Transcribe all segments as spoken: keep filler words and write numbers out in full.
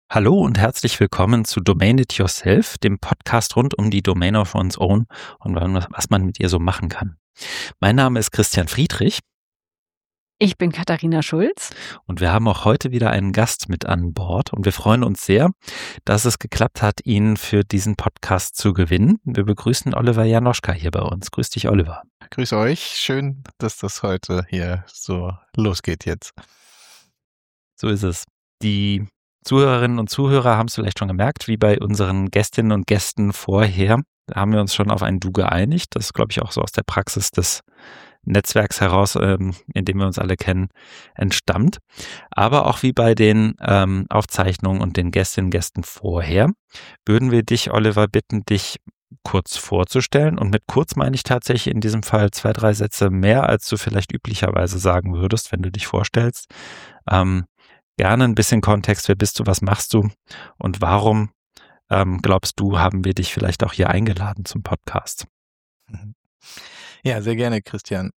Hallo und herzlich willkommen zu Domain It Yourself, dem Podcast rund um die Domain of One's Own und was man mit ihr so machen kann. Mein Name ist Christian Friedrich. Ich bin Katharina Schulz. Und wir haben auch heute wieder einen Gast mit an Bord und wir freuen uns sehr, dass es geklappt hat, ihn für diesen Podcast zu gewinnen. Wir begrüßen Oliver Janoschka hier bei uns. Grüß dich, Oliver. Grüß euch. Schön, dass das heute hier so losgeht jetzt. So ist es. Die Zuhörerinnen und Zuhörer haben es vielleicht schon gemerkt, wie bei unseren Gästinnen und Gästen vorher. Da haben wir uns schon auf ein Du geeinigt. Das ist, glaube ich, auch so aus der Praxis des Netzwerks heraus, ähm, in dem wir uns alle kennen, entstammt. Aber auch wie bei den ähm, Aufzeichnungen und den Gästinnen und Gästen vorher, würden wir dich, Oliver, bitten, dich kurz vorzustellen. Und mit kurz meine ich tatsächlich in diesem Fall zwei, drei Sätze mehr, als du vielleicht üblicherweise sagen würdest, wenn du dich vorstellst. Ähm, gerne ein bisschen Kontext. Wer bist du? Was machst du? Und warum, ähm, glaubst du, haben wir dich vielleicht auch hier eingeladen zum Podcast? Ja, sehr gerne, Christian.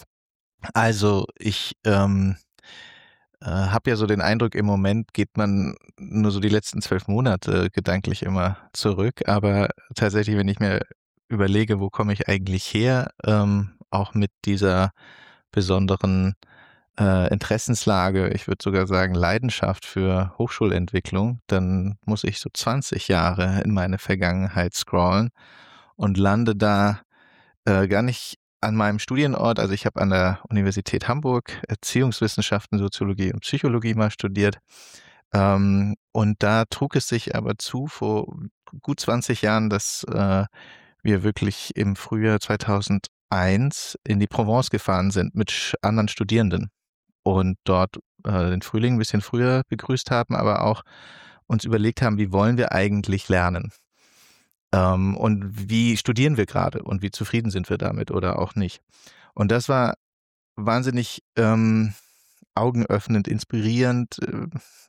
Also ich ähm, äh, habe ja so den Eindruck, im Moment geht man nur so die letzten zwölf Monate gedanklich immer zurück. Aber tatsächlich, wenn ich mir überlege, wo komme ich eigentlich her, ähm, auch mit dieser besonderen äh, Interessenslage, ich würde sogar sagen Leidenschaft für Hochschulentwicklung, dann muss ich so zwanzig Jahre in meine Vergangenheit scrollen und lande da äh, gar nicht an meinem Studienort. Also ich habe an der Universität Hamburg Erziehungswissenschaften, Soziologie und Psychologie mal studiert. Ähm, und da trug es sich aber zu, vor gut zwanzig Jahren, dass äh, wir wirklich im Frühjahr zweitausendeins in die Provence gefahren sind mit sch- anderen Studierenden und dort äh, den Frühling ein bisschen früher begrüßt haben, aber auch uns überlegt haben, wie wollen wir eigentlich lernen? Ähm, und wie studieren wir gerade und wie zufrieden sind wir damit oder auch nicht? Und das war wahnsinnig ähm, augenöffnend, inspirierend, äh,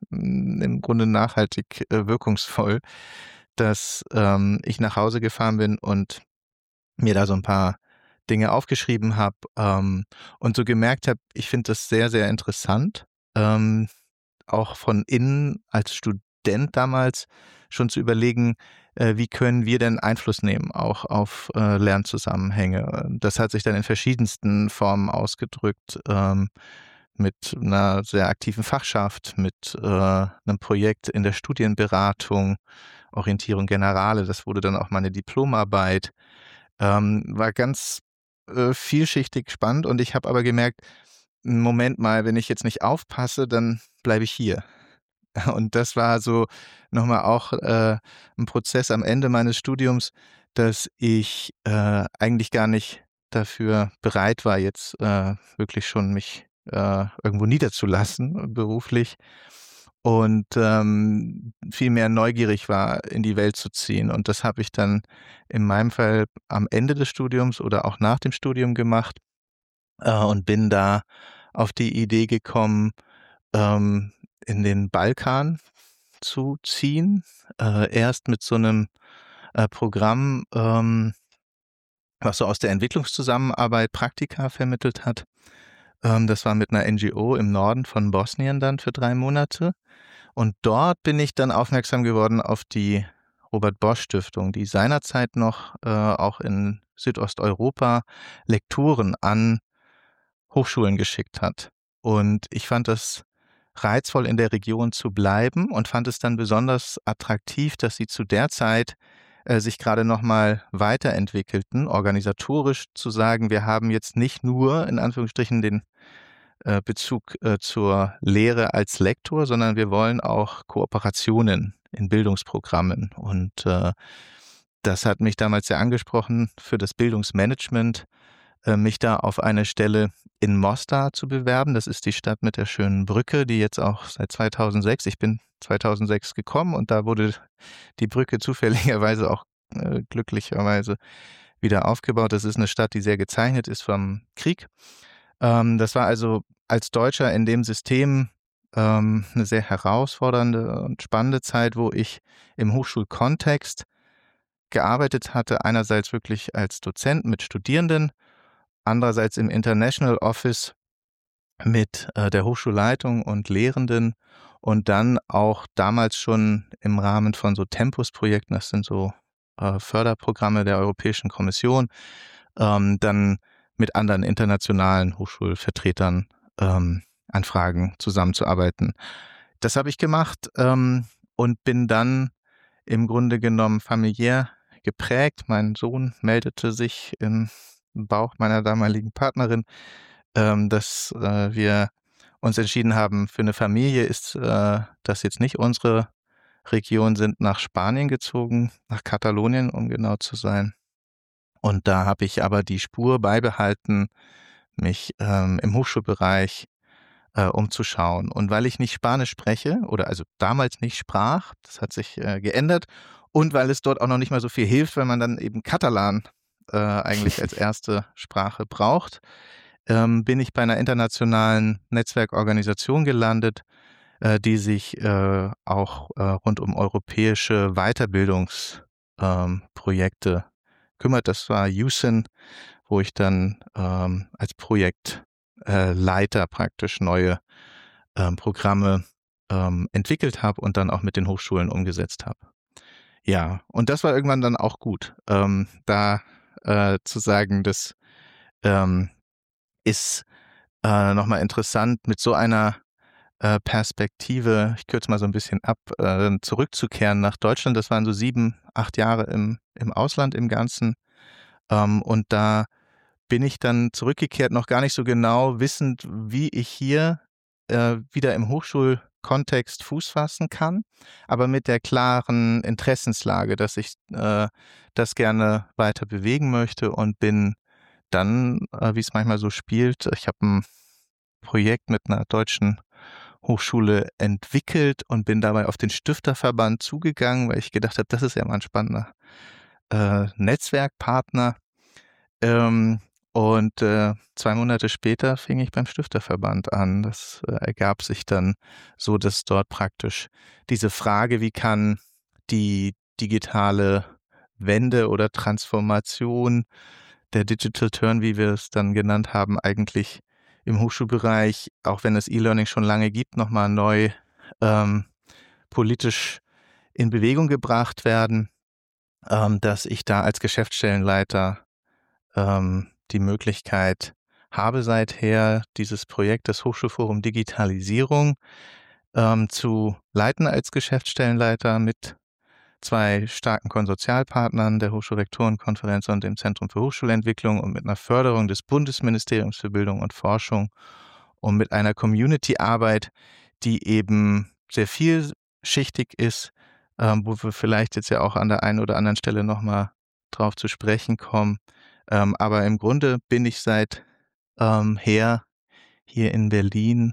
im Grunde nachhaltig äh, wirkungsvoll, dass ähm, ich nach Hause gefahren bin und mir da so ein paar Dinge aufgeschrieben habe ähm, und so gemerkt habe, ich finde das sehr, sehr interessant, ähm, auch von innen als Student damals schon zu überlegen, äh, wie können wir denn Einfluss nehmen auch auf äh, Lernzusammenhänge. Das hat sich dann in verschiedensten Formen ausgedrückt, ähm, mit einer sehr aktiven Fachschaft, mit äh, einem Projekt in der Studienberatung, Orientierung Generale, das wurde dann auch meine Diplomarbeit. Ähm, war ganz äh, vielschichtig spannend und ich habe aber gemerkt, Moment mal, wenn ich jetzt nicht aufpasse, dann bleibe ich hier. Und das war so nochmal auch äh, ein Prozess am Ende meines Studiums, dass ich äh, eigentlich gar nicht dafür bereit war, jetzt äh, wirklich schon mich äh, irgendwo niederzulassen, beruflich, und ähm, viel mehr neugierig war, in die Welt zu ziehen. Und das habe ich dann in meinem Fall am Ende des Studiums oder auch nach dem Studium gemacht äh, und bin da auf die Idee gekommen, ähm, in den Balkan zu ziehen. Äh, erst mit so einem äh, Programm, ähm, was so aus der Entwicklungszusammenarbeit Praktika vermittelt hat. Ähm, das war mit einer N G O im Norden von Bosnien dann für drei Monate. Und dort bin ich dann aufmerksam geworden auf die Robert-Bosch-Stiftung, die seinerzeit noch äh, auch in Südosteuropa Lektoren an Hochschulen geschickt hat. Und ich fand das reizvoll, in der Region zu bleiben, und fand es dann besonders attraktiv, dass sie zu der Zeit äh, sich gerade noch mal weiterentwickelten, organisatorisch zu sagen, wir haben jetzt nicht nur in Anführungsstrichen den äh, Bezug äh, zur Lehre als Lektor, sondern wir wollen auch Kooperationen in Bildungsprogrammen. Und äh, das hat mich damals sehr angesprochen, für das Bildungsmanagement äh, mich da auf eine Stelle in Mostar zu bewerben. Das ist die Stadt mit der schönen Brücke, die jetzt auch seit zweitausendsechs, ich bin zweitausendsechs gekommen, und da wurde die Brücke zufälligerweise auch äh, glücklicherweise wieder aufgebaut. Das ist eine Stadt, die sehr gezeichnet ist vom Krieg. Ähm, das war also als Deutscher in dem System ähm, eine sehr herausfordernde und spannende Zeit, wo ich im Hochschulkontext gearbeitet hatte, einerseits wirklich als Dozent mit Studierenden, andererseits im International Office mit äh, der Hochschulleitung und Lehrenden und dann auch damals schon im Rahmen von so Tempus-Projekten, das sind so äh, Förderprogramme der Europäischen Kommission, ähm, dann mit anderen internationalen Hochschulvertretern ähm, an Fragen zusammenzuarbeiten. Das habe ich gemacht ähm, und bin dann im Grunde genommen familiär geprägt. Mein Sohn meldete sich im Bauch meiner damaligen Partnerin, ähm, dass äh, wir uns entschieden haben, für eine Familie ist äh, das jetzt nicht unsere Region, sind nach Spanien gezogen, nach Katalonien, um genau zu sein. Und da habe ich aber die Spur beibehalten, mich ähm, im Hochschulbereich äh, umzuschauen. Und weil ich nicht Spanisch spreche oder also damals nicht sprach, das hat sich äh, geändert, und weil es dort auch noch nicht mal so viel hilft, wenn man dann eben Katalan äh, eigentlich als erste Sprache braucht, ähm, bin ich bei einer internationalen Netzwerkorganisation gelandet, äh, die sich äh, auch äh, rund um europäische Weiterbildungsprojekte ähm, kümmert. Das war U S I N, wo ich dann ähm, als Projektleiter äh, praktisch neue ähm, Programme ähm, entwickelt habe und dann auch mit den Hochschulen umgesetzt habe. Ja, und das war irgendwann dann auch gut, ähm, da äh, zu sagen, das ähm, ist äh, nochmal interessant, mit so einer äh, Perspektive, ich kürze mal so ein bisschen ab, äh, zurückzukehren nach Deutschland. Das waren so sieben, acht Jahre im, im Ausland im Ganzen. Ähm, und da bin ich dann zurückgekehrt, noch gar nicht so genau wissend, wie ich hier äh, wieder im Hochschulkontext Fuß fassen kann, aber mit der klaren Interessenslage, dass ich äh, das gerne weiter bewegen möchte, und bin dann, äh, wie es manchmal so spielt, ich habe ein Projekt mit einer deutschen Hochschule entwickelt und bin dabei auf den Stifterverband zugegangen, weil ich gedacht habe, das ist ja mal ein spannender äh, Netzwerkpartner. Ähm, und äh, zwei Monate später fing ich beim Stifterverband an. Das äh, ergab sich dann so, dass dort praktisch diese Frage, wie kann die digitale Wende oder Transformation, der Digital Turn, wie wir es dann genannt haben, eigentlich im Hochschulbereich, auch wenn es E-Learning schon lange gibt, nochmal neu ähm, politisch in Bewegung gebracht werden, ähm, dass ich da als Geschäftsstellenleiter ähm, die Möglichkeit habe, seither dieses Projekt, das Hochschulforum Digitalisierung, ähm, zu leiten als Geschäftsstellenleiter mit zwei starken Konsortialpartnern, der Hochschulrektorenkonferenz und dem Zentrum für Hochschulentwicklung, und mit einer Förderung des Bundesministeriums für Bildung und Forschung und mit einer Community-Arbeit, die eben sehr vielschichtig ist, ähm, wo wir vielleicht jetzt ja auch an der einen oder anderen Stelle nochmal drauf zu sprechen kommen. Ähm, aber im Grunde bin ich seit ähm, her hier in Berlin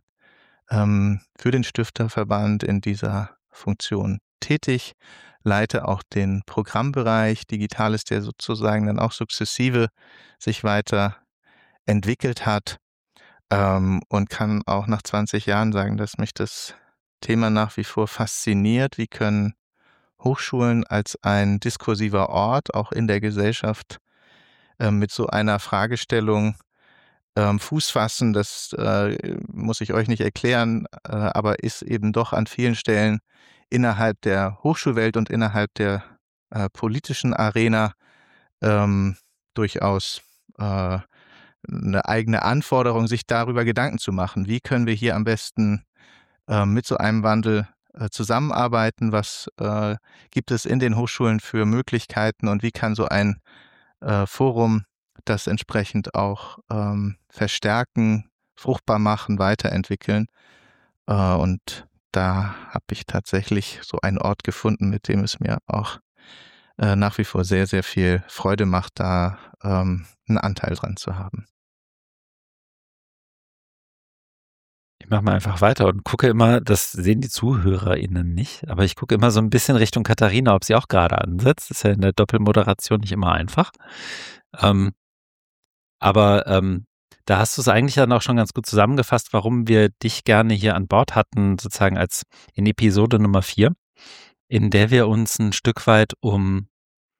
ähm, für den Stifterverband in dieser Funktion tätig, leite auch den Programmbereich Digitales, der sozusagen dann auch sukzessive sich weiter entwickelt hat, ähm, und kann auch nach zwanzig Jahren sagen, dass mich das Thema nach wie vor fasziniert. Wie können Hochschulen als ein diskursiver Ort auch in der Gesellschaft äh, mit so einer Fragestellung ähm, Fuß fassen? Das äh, muss ich euch nicht erklären, äh, aber ist eben doch an vielen Stellen innerhalb der Hochschulwelt und innerhalb der äh, politischen Arena ähm, durchaus äh, eine eigene Anforderung, sich darüber Gedanken zu machen. Wie können wir hier am besten äh, mit so einem Wandel äh, zusammenarbeiten? Was äh, gibt es in den Hochschulen für Möglichkeiten, und wie kann so ein äh, Forum das entsprechend auch ähm, verstärken, fruchtbar machen, weiterentwickeln? Äh, und da habe ich tatsächlich so einen Ort gefunden, mit dem es mir auch äh, nach wie vor sehr, sehr viel Freude macht, da ähm, einen Anteil dran zu haben. Ich mache mal einfach weiter und gucke immer, das sehen die ZuhörerInnen nicht, aber ich gucke immer so ein bisschen Richtung Katharina, ob sie auch gerade ansetzt. Das ist ja in der Doppelmoderation nicht immer einfach. Ähm, aber ähm, da hast du es eigentlich dann auch schon ganz gut zusammengefasst, warum wir dich gerne hier an Bord hatten, sozusagen als in Episode Nummer vier, in der wir uns ein Stück weit um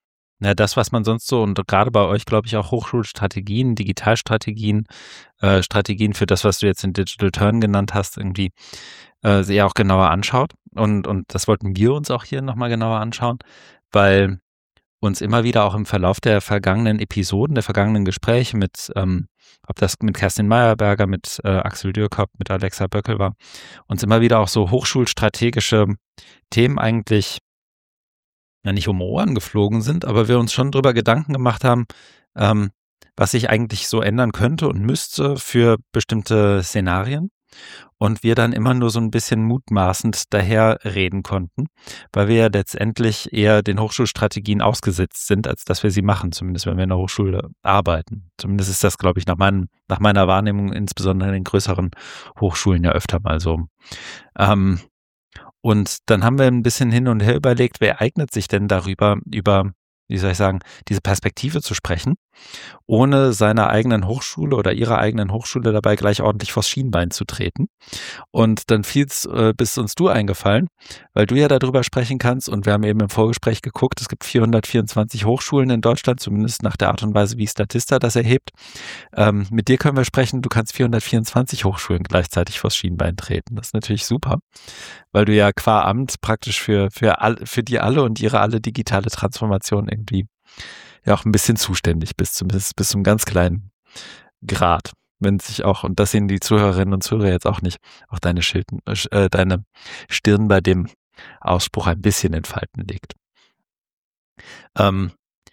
Ja, das, was man sonst so, und gerade bei euch, glaube ich, auch Hochschulstrategien, Digitalstrategien, äh, Strategien für das, was du jetzt in Digital Turn genannt hast, irgendwie äh, sehr auch genauer anschaut. Und, und das wollten wir uns auch hier nochmal genauer anschauen, weil uns immer wieder auch im Verlauf der vergangenen Episoden, der vergangenen Gespräche mit, ähm, ob das mit Kerstin Meyerberger, mit äh, Axel Dürkop, mit Alexa Böckel war, uns immer wieder auch so hochschulstrategische Themen eigentlich ja nicht um die Ohren geflogen sind, aber wir uns schon drüber Gedanken gemacht haben, ähm, was sich eigentlich so ändern könnte und müsste für bestimmte Szenarien. Und wir dann immer nur so ein bisschen mutmaßend daher reden konnten, weil wir ja letztendlich eher den Hochschulstrategien ausgesetzt sind, als dass wir sie machen, zumindest wenn wir in der Hochschule arbeiten. Zumindest ist das, glaube ich, nach, meinem, nach meiner Wahrnehmung, insbesondere in den größeren Hochschulen, ja öfter mal so. Ähm, Und dann haben wir ein bisschen hin und her überlegt, wer eignet sich denn darüber, über, wie soll ich sagen, diese Perspektive zu sprechen, ohne seiner eigenen Hochschule oder ihrer eigenen Hochschule dabei gleich ordentlich vors Schienbein zu treten. Und dann fiel's, äh, bist uns du eingefallen, weil du ja darüber sprechen kannst, und wir haben eben im Vorgespräch geguckt, es gibt vierhundertvierundzwanzig Hochschulen in Deutschland, zumindest nach der Art und Weise, wie Statista das erhebt. Ähm, mit dir können wir sprechen, du kannst vierhundertvierundzwanzig Hochschulen gleichzeitig vors Schienbein treten. Das ist natürlich super, weil du ja qua Amt praktisch für, für, all, für die alle und ihre alle digitale Transformation irgendwie ja auch ein bisschen zuständig bist, zumindest bis zu einem ganz kleinen Grad. Wenn sich auch, und das sehen die Zuhörerinnen und Zuhörer jetzt auch nicht, auch deine, Schilden, äh, deine Stirn bei dem Ausspruch ein bisschen in Falten legt. Ähm,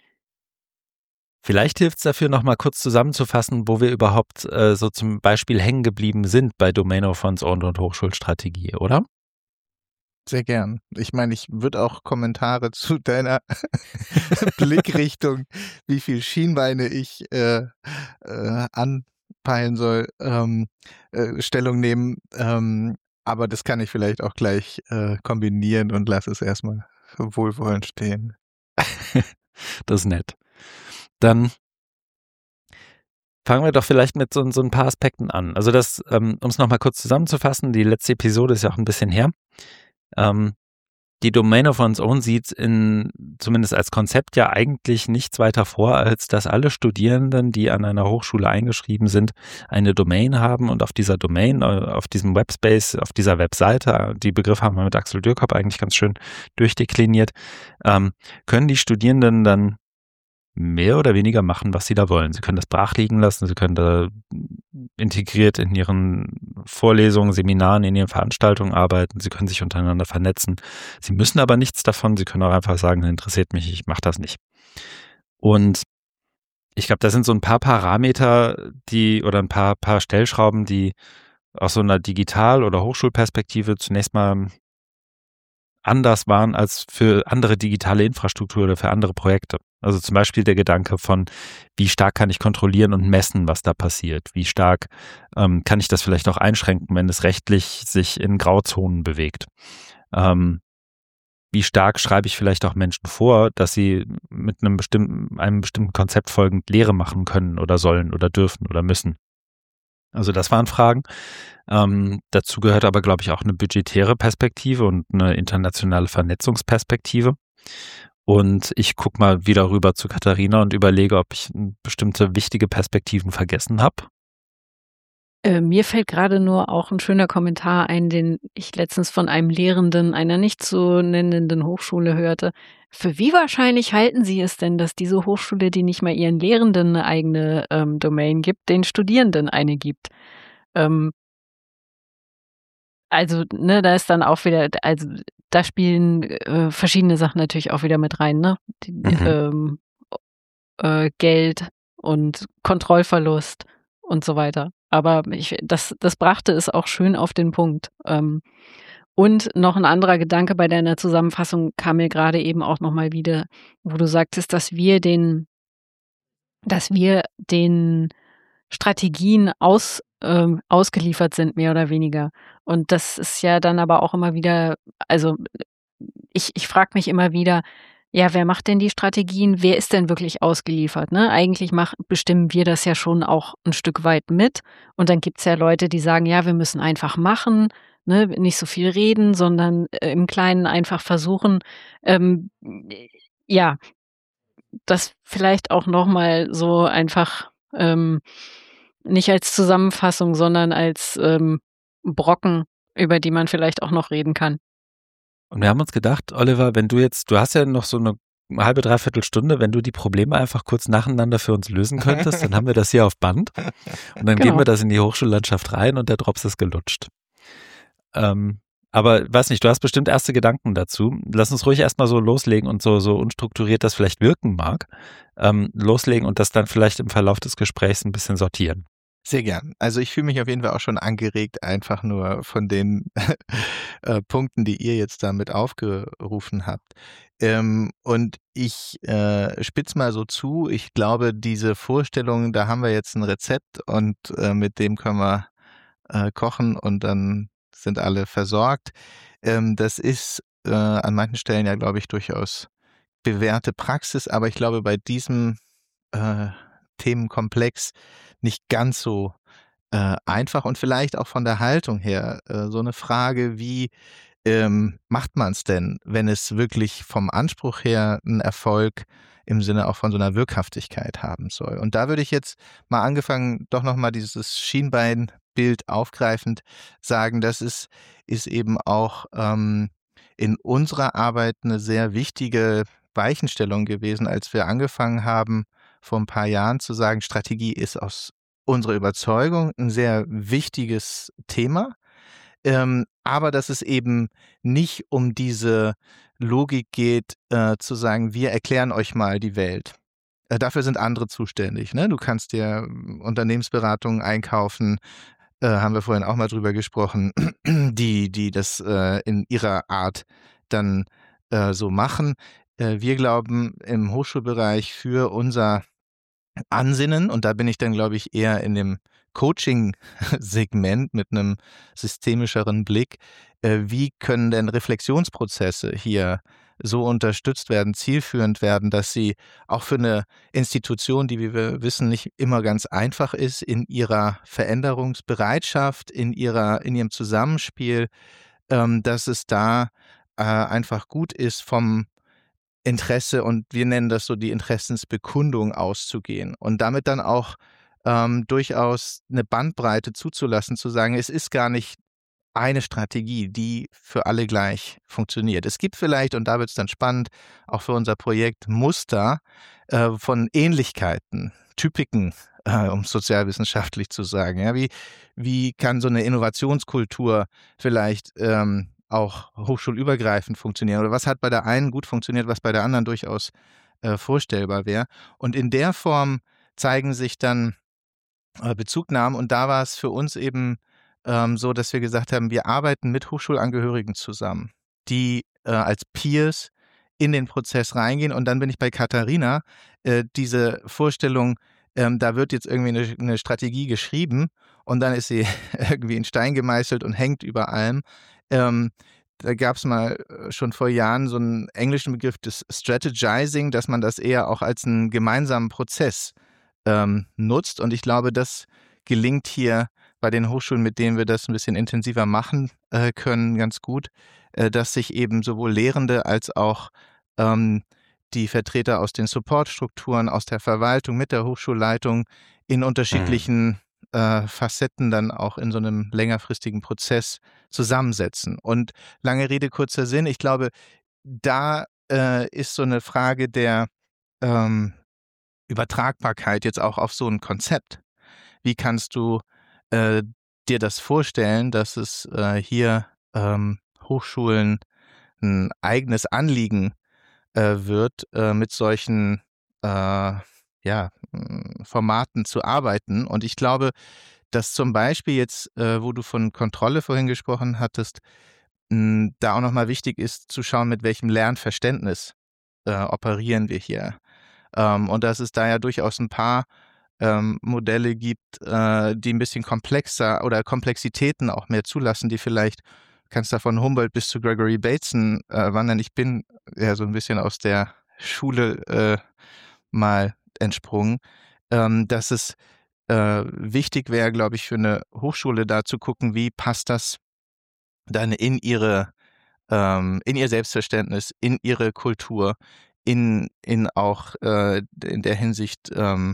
vielleicht hilft es dafür, nochmal kurz zusammenzufassen, wo wir überhaupt äh, so zum Beispiel hängen geblieben sind bei Domain of One's Own und Hochschulstrategie, oder? Sehr gern. Ich meine, ich würde auch Kommentare zu deiner Blickrichtung, wie viel Schienbeine ich äh, äh, anpeilen soll, ähm, äh, Stellung nehmen. Ähm, aber das kann ich vielleicht auch gleich äh, kombinieren und lasse es erstmal wohlwollend stehen. Das ist nett. Dann fangen wir doch vielleicht mit so, so ein paar Aspekten an. Also das, ähm, um es nochmal kurz zusammenzufassen, die letzte Episode ist ja auch ein bisschen her. Ähm, die Domain of One's Own sieht in, zumindest als Konzept ja eigentlich nichts weiter vor, als dass alle Studierenden, die an einer Hochschule eingeschrieben sind, eine Domain haben, und auf dieser Domain, auf diesem Webspace, auf dieser Webseite, die Begriffe haben wir mit Axel Dürkop eigentlich ganz schön durchdekliniert, ähm, können die Studierenden dann mehr oder weniger machen, was sie da wollen. Sie können das brach liegen lassen, sie können da integriert in ihren Vorlesungen, Seminaren, in ihren Veranstaltungen arbeiten, sie können sich untereinander vernetzen. Sie müssen aber nichts davon, sie können auch einfach sagen, interessiert mich, ich mache das nicht. Und ich glaube, das sind so ein paar Parameter, die, oder ein paar, paar Stellschrauben, die aus so einer Digital- oder Hochschulperspektive zunächst mal anders waren als für andere digitale Infrastruktur oder für andere Projekte. Also zum Beispiel der Gedanke von, wie stark kann ich kontrollieren und messen, was da passiert? Wie stark ähm, kann ich das vielleicht auch einschränken, wenn es rechtlich sich in Grauzonen bewegt? Ähm, wie stark schreibe ich vielleicht auch Menschen vor, dass sie mit einem bestimmten, einem bestimmten Konzept folgend Lehre machen können oder sollen oder dürfen oder müssen? Also das waren Fragen. Ähm, dazu gehört aber, glaube ich, auch eine budgetäre Perspektive und eine internationale Vernetzungsperspektive. Und ich gucke mal wieder rüber zu Katharina und überlege, ob ich bestimmte wichtige Perspektiven vergessen habe. Äh, mir fällt gerade nur auch ein schöner Kommentar ein, den ich letztens von einem Lehrenden einer nicht zu nennenden Hochschule hörte. Für wie wahrscheinlich halten Sie es denn, dass diese Hochschule, die nicht mal ihren Lehrenden eine eigene ähm, Domain gibt, den Studierenden eine gibt? Ähm, also, ne, da ist dann auch wieder, also da spielen äh, verschiedene Sachen natürlich auch wieder mit rein, ne? Die, Mhm. ähm, äh, Geld und Kontrollverlust und so weiter. Aber ich, das, das brachte es auch schön auf den Punkt. Ähm, und noch ein anderer Gedanke bei deiner Zusammenfassung kam mir gerade eben auch nochmal wieder, wo du sagtest, dass wir den, dass wir den Strategien aus, ähm, ausgeliefert sind, mehr oder weniger. Und das ist ja dann aber auch immer wieder, also ich, ich frage mich immer wieder, ja, wer macht denn die Strategien? Wer ist denn wirklich ausgeliefert? Ne? Eigentlich mach, bestimmen wir das ja schon auch ein Stück weit mit. Und dann gibt's ja Leute, die sagen, ja, wir müssen einfach machen, ne? Nicht so viel reden, sondern äh, im Kleinen einfach versuchen. Ähm, ja, das vielleicht auch nochmal so einfach ähm, nicht als Zusammenfassung, sondern als ähm, Brocken, über die man vielleicht auch noch reden kann. Und wir haben uns gedacht, Oliver, wenn du jetzt, du hast ja noch so eine halbe, dreiviertel Stunde, wenn du die Probleme einfach kurz nacheinander für uns lösen könntest, dann haben wir das hier auf Band und dann Genau. geben wir das in die Hochschullandschaft rein und der Drops ist gelutscht. Ähm, aber weiß nicht, du hast bestimmt erste Gedanken dazu. Lass uns ruhig erstmal so loslegen und so, so unstrukturiert das vielleicht wirken mag, ähm, loslegen und das dann vielleicht im Verlauf des Gesprächs ein bisschen sortieren. Sehr gern. Also ich fühle mich auf jeden Fall auch schon angeregt, einfach nur von den äh, Punkten, die ihr jetzt damit aufgerufen habt. Ähm, und ich äh, spitz mal so zu, ich glaube, diese Vorstellung, da haben wir jetzt ein Rezept und äh, mit dem können wir äh, kochen und dann sind alle versorgt. Ähm, das ist äh, an manchen Stellen ja, glaube ich, durchaus bewährte Praxis, aber ich glaube, bei diesem äh, Themenkomplex nicht ganz so äh, einfach und vielleicht auch von der Haltung her äh, so eine Frage, wie ähm, macht man es denn, wenn es wirklich vom Anspruch her einen Erfolg im Sinne auch von so einer Wirkhaftigkeit haben soll? Und da würde ich jetzt mal angefangen, doch nochmal dieses Schienbeinbild aufgreifend sagen, das ist, ist eben auch ähm, in unserer Arbeit eine sehr wichtige Weichenstellung gewesen, als wir angefangen haben, vor ein paar Jahren zu sagen, Strategie ist aus unserer Überzeugung ein sehr wichtiges Thema, ähm, aber dass es eben nicht um diese Logik geht, äh, zu sagen, wir erklären euch mal die Welt. Äh, dafür sind andere zuständig. Ne? Du kannst dir ähm, Unternehmensberatungen einkaufen, äh, haben wir vorhin auch mal drüber gesprochen, die, die das äh, in ihrer Art dann äh, so machen. Äh, wir glauben im Hochschulbereich für unser Ansinnen, und da bin ich dann, glaube ich, eher in dem Coaching-Segment mit einem systemischeren Blick. Äh, wie können denn Reflexionsprozesse hier so unterstützt werden, zielführend werden, dass sie auch für eine Institution, die, wie wir wissen, nicht immer ganz einfach ist, in ihrer Veränderungsbereitschaft, in ihrer, in ihrem Zusammenspiel, ähm, dass es da äh, einfach gut ist, vom Interesse, und wir nennen das so die Interessensbekundung, auszugehen und damit dann auch ähm, durchaus eine Bandbreite zuzulassen, zu sagen, es ist gar nicht eine Strategie, die für alle gleich funktioniert. Es gibt vielleicht, und da wird es dann spannend, auch für unser Projekt Muster äh, von Ähnlichkeiten, Typiken, äh, um es sozialwissenschaftlich zu sagen. Ja, wie, wie kann so eine Innovationskultur vielleicht ähm, auch hochschulübergreifend funktionieren? Oder was hat bei der einen gut funktioniert, was bei der anderen durchaus äh, vorstellbar wäre? Und in der Form zeigen sich dann äh, Bezugnahmen. Und da war es für uns eben ähm, so, dass wir gesagt haben, wir arbeiten mit Hochschulangehörigen zusammen, die äh, als Peers in den Prozess reingehen. Und dann bin ich bei Katharina, äh, diese Vorstellung, ähm, da wird jetzt irgendwie eine, eine Strategie geschrieben und dann ist sie irgendwie in Stein gemeißelt und hängt über allem. Ähm, da gab es mal äh, schon vor Jahren so einen englischen Begriff des Strategizing, dass man das eher auch als einen gemeinsamen Prozess ähm, nutzt. Und ich glaube, das gelingt hier bei den Hochschulen, mit denen wir das ein bisschen intensiver machen äh, können, ganz gut, äh, dass sich eben sowohl Lehrende als auch ähm, die Vertreter aus den Supportstrukturen, aus der Verwaltung, mit der Hochschulleitung in unterschiedlichen äh, Facetten dann auch in so einem längerfristigen Prozess zusammensetzen. Und lange Rede, kurzer Sinn, ich glaube, da äh, ist so eine Frage der ähm, Übertragbarkeit jetzt auch auf so ein Konzept. Wie kannst du äh, dir das vorstellen, dass es äh, hier ähm, Hochschulen ein eigenes Anliegen äh, wird, äh, mit solchen äh, ja, mh, Formaten zu arbeiten? Und ich glaube, dass zum Beispiel jetzt, äh, wo du von Kontrolle vorhin gesprochen hattest, mh, da auch nochmal wichtig ist zu schauen, mit welchem Lernverständnis äh, operieren wir hier. Ähm, und dass es da ja durchaus ein paar ähm, Modelle gibt, äh, die ein bisschen komplexer oder Komplexitäten auch mehr zulassen, die vielleicht, kannst da von Humboldt bis zu Gregory Bateson äh, wandern. Ich bin ja so ein bisschen aus der Schule äh, mal entsprungen, ähm, dass es äh, wichtig wäre, glaube ich, für eine Hochschule da zu gucken, wie passt das dann in ihre, ähm, in ihr Selbstverständnis, in ihre Kultur, in, in auch äh, in der Hinsicht ähm,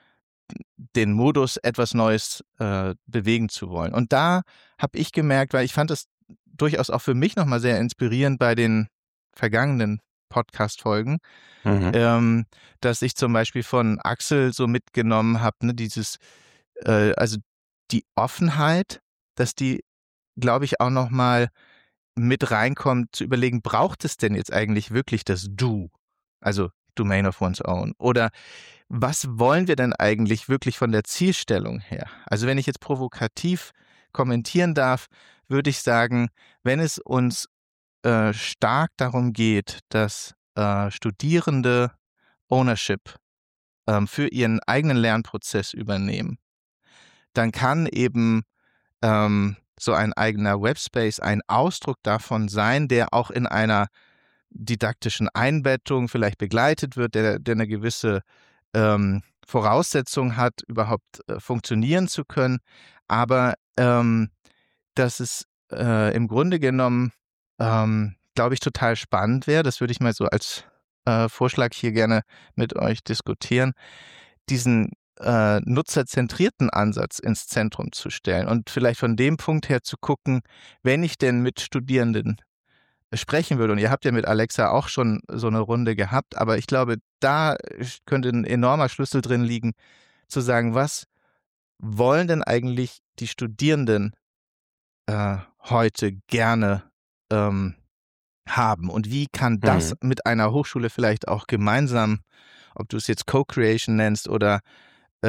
den Modus, etwas Neues äh, bewegen zu wollen. Und da habe ich gemerkt, weil ich fand es durchaus auch für mich nochmal sehr inspirierend bei den vergangenen Podcast-Folgen, Mhm. ähm, dass ich zum Beispiel von Axel so mitgenommen habe, ne, dieses, äh, also die Offenheit, dass die, glaube ich, auch nochmal mit reinkommt, zu überlegen, braucht es denn jetzt eigentlich wirklich das Do? Also Domain of one's own. Oder was wollen wir denn eigentlich wirklich von der Zielstellung her? Also wenn ich jetzt provokativ kommentieren darf, würde ich sagen, wenn es uns äh, stark darum geht, dass äh, Studierende Ownership ähm, für ihren eigenen Lernprozess übernehmen, dann kann eben ähm, so ein eigener Webspace ein Ausdruck davon sein, der auch in einer didaktischen Einbettung vielleicht begleitet wird, der, der eine gewisse ähm, Voraussetzung hat, überhaupt äh, funktionieren zu können, aber ähm, dass es äh, im Grunde genommen, ähm, glaube ich, total spannend wäre, das würde ich mal so als äh, Vorschlag hier gerne mit euch diskutieren, diesen äh, nutzerzentrierten Ansatz ins Zentrum zu stellen und vielleicht von dem Punkt her zu gucken, wenn ich denn mit Studierenden sprechen würde, und ihr habt ja mit Alexa auch schon so eine Runde gehabt, aber ich glaube, da könnte ein enormer Schlüssel drin liegen, zu sagen, was wollen denn eigentlich die Studierenden äh, heute gerne ähm, haben und wie kann das Mhm. mit einer Hochschule vielleicht auch gemeinsam, ob du es jetzt Co-Creation nennst oder äh,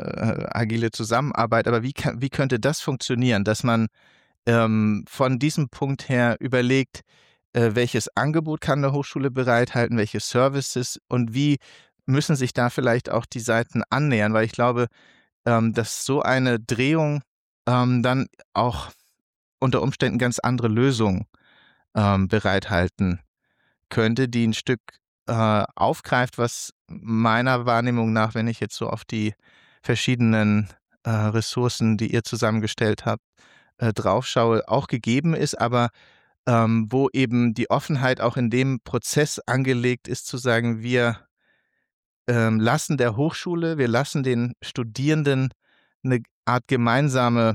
agile Zusammenarbeit, aber wie, kann, wie könnte das funktionieren, dass man ähm, von diesem Punkt her überlegt, äh, welches Angebot kann eine Hochschule bereithalten, welche Services und wie müssen sich da vielleicht auch die Seiten annähern, weil ich glaube, ähm, dass so eine Drehung ähm, dann auch unter Umständen ganz andere Lösungen ähm, bereithalten könnte, die ein Stück äh, aufgreift, was meiner Wahrnehmung nach, wenn ich jetzt so auf die verschiedenen äh, Ressourcen, die ihr zusammengestellt habt, äh, draufschaue, auch gegeben ist, aber ähm, wo eben die Offenheit auch in dem Prozess angelegt ist, zu sagen, wir ähm, lassen der Hochschule, wir lassen den Studierenden eine Art gemeinsame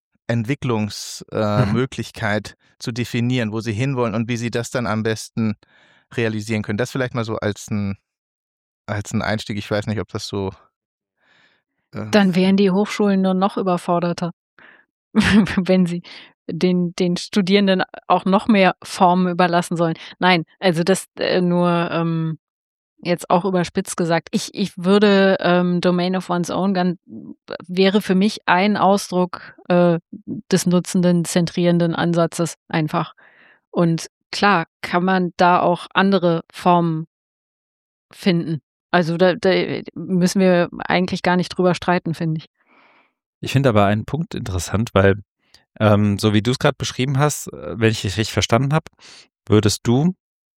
Entwicklungsmöglichkeit äh, zu definieren, wo sie hinwollen und wie sie das dann am besten realisieren können. Das vielleicht mal so als ein, als ein Einstieg. Ich weiß nicht, ob das so. Äh, Dann wären die Hochschulen nur noch überforderter, wenn sie den, den Studierenden auch noch mehr Formen überlassen sollen. Nein, also das äh, nur ähm, jetzt auch überspitzt gesagt. Ich, ich würde ähm, Domain of one's own ganz, wäre für mich ein Ausdruck äh, des nutzenden, zentrierenden Ansatzes einfach. Und klar kann man da auch andere Formen finden. Also da, da müssen wir eigentlich gar nicht drüber streiten, finde ich. Ich finde aber einen Punkt interessant, weil ähm, so wie du es gerade beschrieben hast, äh, wenn ich dich richtig verstanden habe, würdest du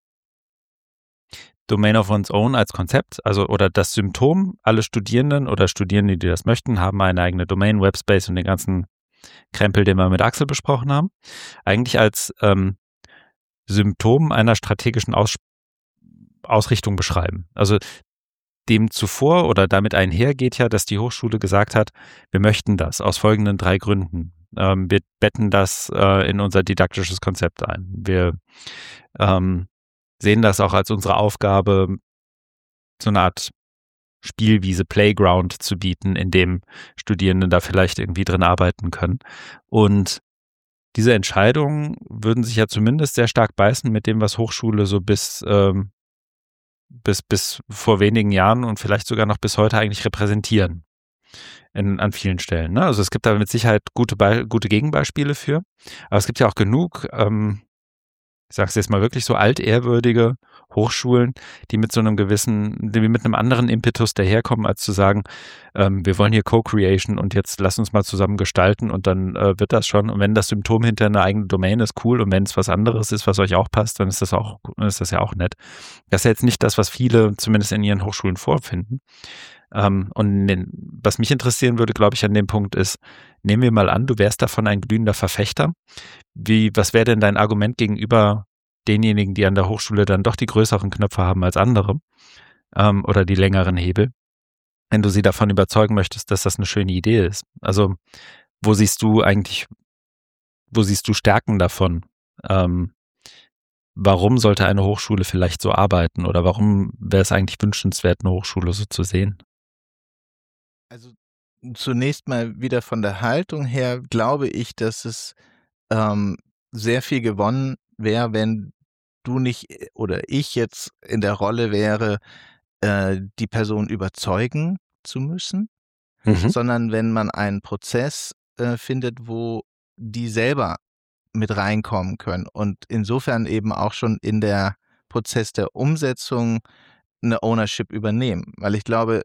Domain of one's own als Konzept, also oder das Symptom, alle Studierenden oder Studierende, die das möchten, haben eine eigene Domain, Webspace und den ganzen Krempel, den wir mit Axel besprochen haben, eigentlich als ähm, Symptom einer strategischen Aus Ausrichtung beschreiben. Also dem zuvor oder damit einhergeht ja, dass die Hochschule gesagt hat, wir möchten das aus folgenden drei Gründen. Ähm, wir betten das äh, in unser didaktisches Konzept ein. Wir ähm, sehen das auch als unsere Aufgabe, so eine Art Spielwiese, Playground zu bieten, in dem Studierende da vielleicht irgendwie drin arbeiten können. Und diese Entscheidungen würden sich ja zumindest sehr stark beißen mit dem, was Hochschule so bis, ähm, bis, bis vor wenigen Jahren und vielleicht sogar noch bis heute eigentlich repräsentieren. In, an vielen Stellen. Ne? Also es gibt da mit Sicherheit gute, Be- gute Gegenbeispiele für. Aber es gibt ja auch genug, ähm, ich sage es jetzt mal wirklich so altehrwürdige Hochschulen, die mit so einem gewissen, die mit einem anderen Impetus daherkommen, als zu sagen, ähm, wir wollen hier Co-Creation und jetzt lass uns mal zusammen gestalten und dann äh, wird das schon. Und wenn das Symptom hinter einer eigenen Domain ist, cool. Und wenn es was anderes ist, was euch auch passt, dann ist das auch, dann ist das ja auch nett. Das ist ja jetzt nicht das, was viele zumindest in ihren Hochschulen vorfinden. Ähm, und den, was mich interessieren würde, glaube ich, an dem Punkt ist, nehmen wir mal an, du wärst davon ein glühender Verfechter. Wie, was wäre denn dein Argument gegenüber denjenigen, die an der Hochschule dann doch die größeren Knöpfe haben als andere ähm, oder die längeren Hebel, wenn du sie davon überzeugen möchtest, dass das eine schöne Idee ist. Also wo siehst du eigentlich, wo siehst du Stärken davon? Ähm, warum sollte eine Hochschule vielleicht so arbeiten oder warum wäre es eigentlich wünschenswert, eine Hochschule so zu sehen? Also zunächst mal wieder von der Haltung her glaube ich, dass es ähm, sehr viel gewonnen wäre, wenn du nicht äh, oder ich jetzt in der Rolle wäre, äh, die Person überzeugen zu müssen, Mhm. sondern wenn man einen Prozess äh, findet, wo die selber mit reinkommen können und insofern eben auch schon in der Prozess der Umsetzung eine Ownership übernehmen. Weil ich glaube,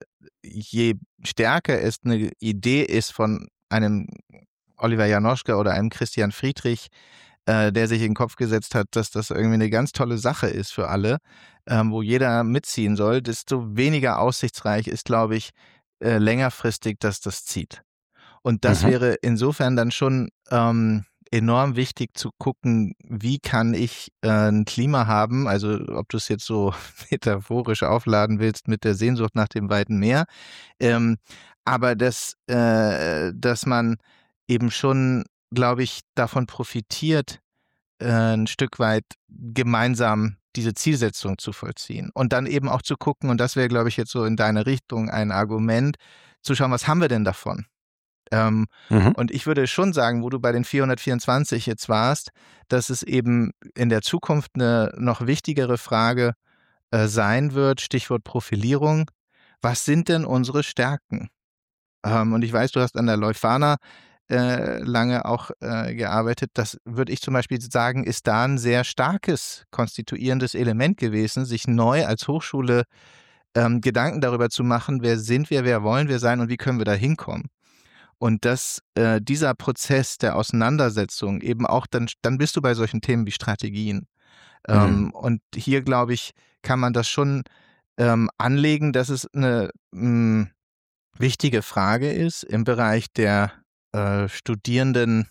je stärker es eine Idee ist von einem Oliver Janoschka oder einem Christian Friedrich, äh, der sich in den Kopf gesetzt hat, dass das irgendwie eine ganz tolle Sache ist für alle, ähm, wo jeder mitziehen soll, desto weniger aussichtsreich ist, glaube ich, äh, längerfristig, dass das zieht. Und das Mhm. wäre insofern dann schon ähm, enorm wichtig zu gucken, wie kann ich äh, ein Klima haben, also ob du es jetzt so metaphorisch aufladen willst mit der Sehnsucht nach dem weiten Meer, ähm, aber dass, äh, dass man eben schon, glaube ich, davon profitiert, äh, ein Stück weit gemeinsam diese Zielsetzung zu vollziehen und dann eben auch zu gucken, und das wäre, glaube ich, jetzt so in deine Richtung ein Argument, zu schauen, was haben wir denn davon? Ähm, Mhm. und ich würde schon sagen, wo du bei den vierhundertvierundzwanzig jetzt warst, dass es eben in der Zukunft eine noch wichtigere Frage äh, sein wird, Stichwort Profilierung. Was sind denn unsere Stärken? Ähm, und ich weiß, du hast an der Leuphana äh, lange auch äh, gearbeitet. Das würde ich zum Beispiel sagen, ist da ein sehr starkes konstituierendes Element gewesen, sich neu als Hochschule ähm, Gedanken darüber zu machen, wer sind wir, wer wollen wir sein und wie können wir da hinkommen. Und dass äh, dieser Prozess der Auseinandersetzung eben auch dann, dann bist du bei solchen Themen wie Strategien. Ähm, Mhm. und hier, glaube ich, kann man das schon ähm, anlegen, dass es eine mh, wichtige Frage ist im Bereich der äh, Studierendenarbeit.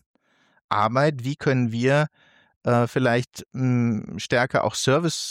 Wie können wir äh, vielleicht mh, stärker auch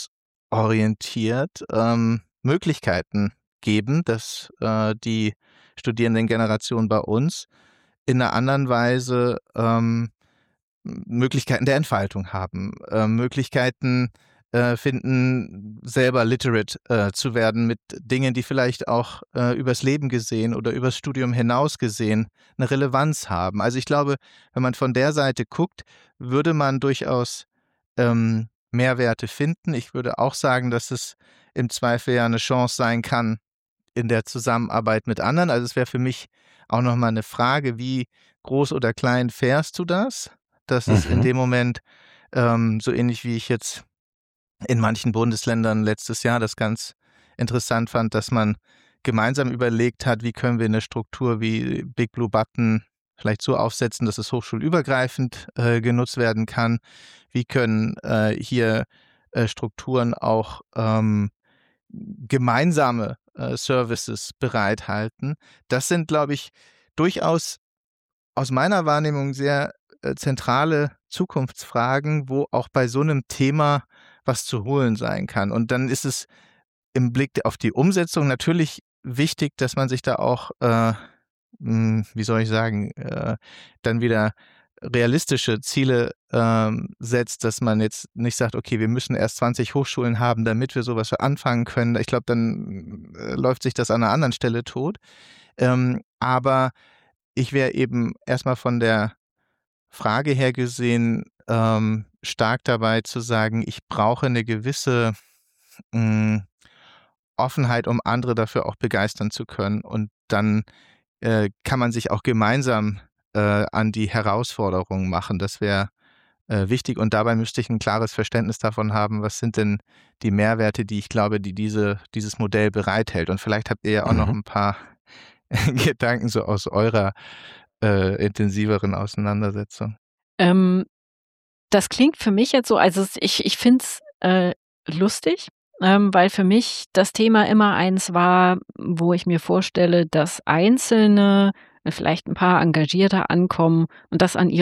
serviceorientiert ähm, Möglichkeiten geben, dass äh, die Studierendengeneration bei uns in einer anderen Weise ähm, Möglichkeiten der Entfaltung haben, äh, Möglichkeiten äh, finden, selber literate äh, zu werden mit Dingen, die vielleicht auch äh, übers Leben gesehen oder übers Studium hinaus gesehen eine Relevanz haben. Also ich glaube, wenn man von der Seite guckt, würde man durchaus ähm, Mehrwerte finden. Ich würde auch sagen, dass es im Zweifel ja eine Chance sein kann in der Zusammenarbeit mit anderen. Also es wäre für mich auch nochmal eine Frage, wie groß oder klein fährst du das? Das ist in Mhm. dem Moment ähm, so ähnlich wie ich jetzt in manchen Bundesländern letztes Jahr das ganz interessant fand, dass man gemeinsam überlegt hat, wie können wir eine Struktur wie Big Blue Button vielleicht so aufsetzen, dass es hochschulübergreifend äh, genutzt werden kann. Wie können äh, hier äh, Strukturen auch ähm, gemeinsame äh, Services bereithalten. Das sind, glaube ich, durchaus aus meiner Wahrnehmung sehr äh, zentrale Zukunftsfragen, wo auch bei so einem Thema was zu holen sein kann. Und dann ist es im Blick auf die Umsetzung natürlich wichtig, dass man sich da auch, äh, mh, wie soll ich sagen, äh, dann wieder realistische Ziele ähm, setzt, dass man jetzt nicht sagt, okay, wir müssen erst zwanzig Hochschulen haben, damit wir sowas anfangen können. Ich glaube, dann äh, läuft sich das an einer anderen Stelle tot. Ähm, aber ich wäre eben erstmal von der Frage her gesehen ähm, stark dabei zu sagen, ich brauche eine gewisse mh, Offenheit, um andere dafür auch begeistern zu können. Und dann äh, kann man sich auch gemeinsam äh, an die Herausforderungen machen. Das wäre äh, wichtig. Und dabei müsste ich ein klares Verständnis davon haben, was sind denn die Mehrwerte, die ich glaube, die diese, dieses Modell bereithält. Und vielleicht habt ihr ja auch noch Mhm. ein paar Gedanken so aus eurer äh, intensiveren Auseinandersetzung. Ähm, das klingt für mich jetzt so, also es- ich, ich finde es äh, lustig, ähm, weil für mich das Thema immer eins war, wo ich mir vorstelle, dass Einzelne, äh, vielleicht ein paar Engagierte ankommen und das an ihrer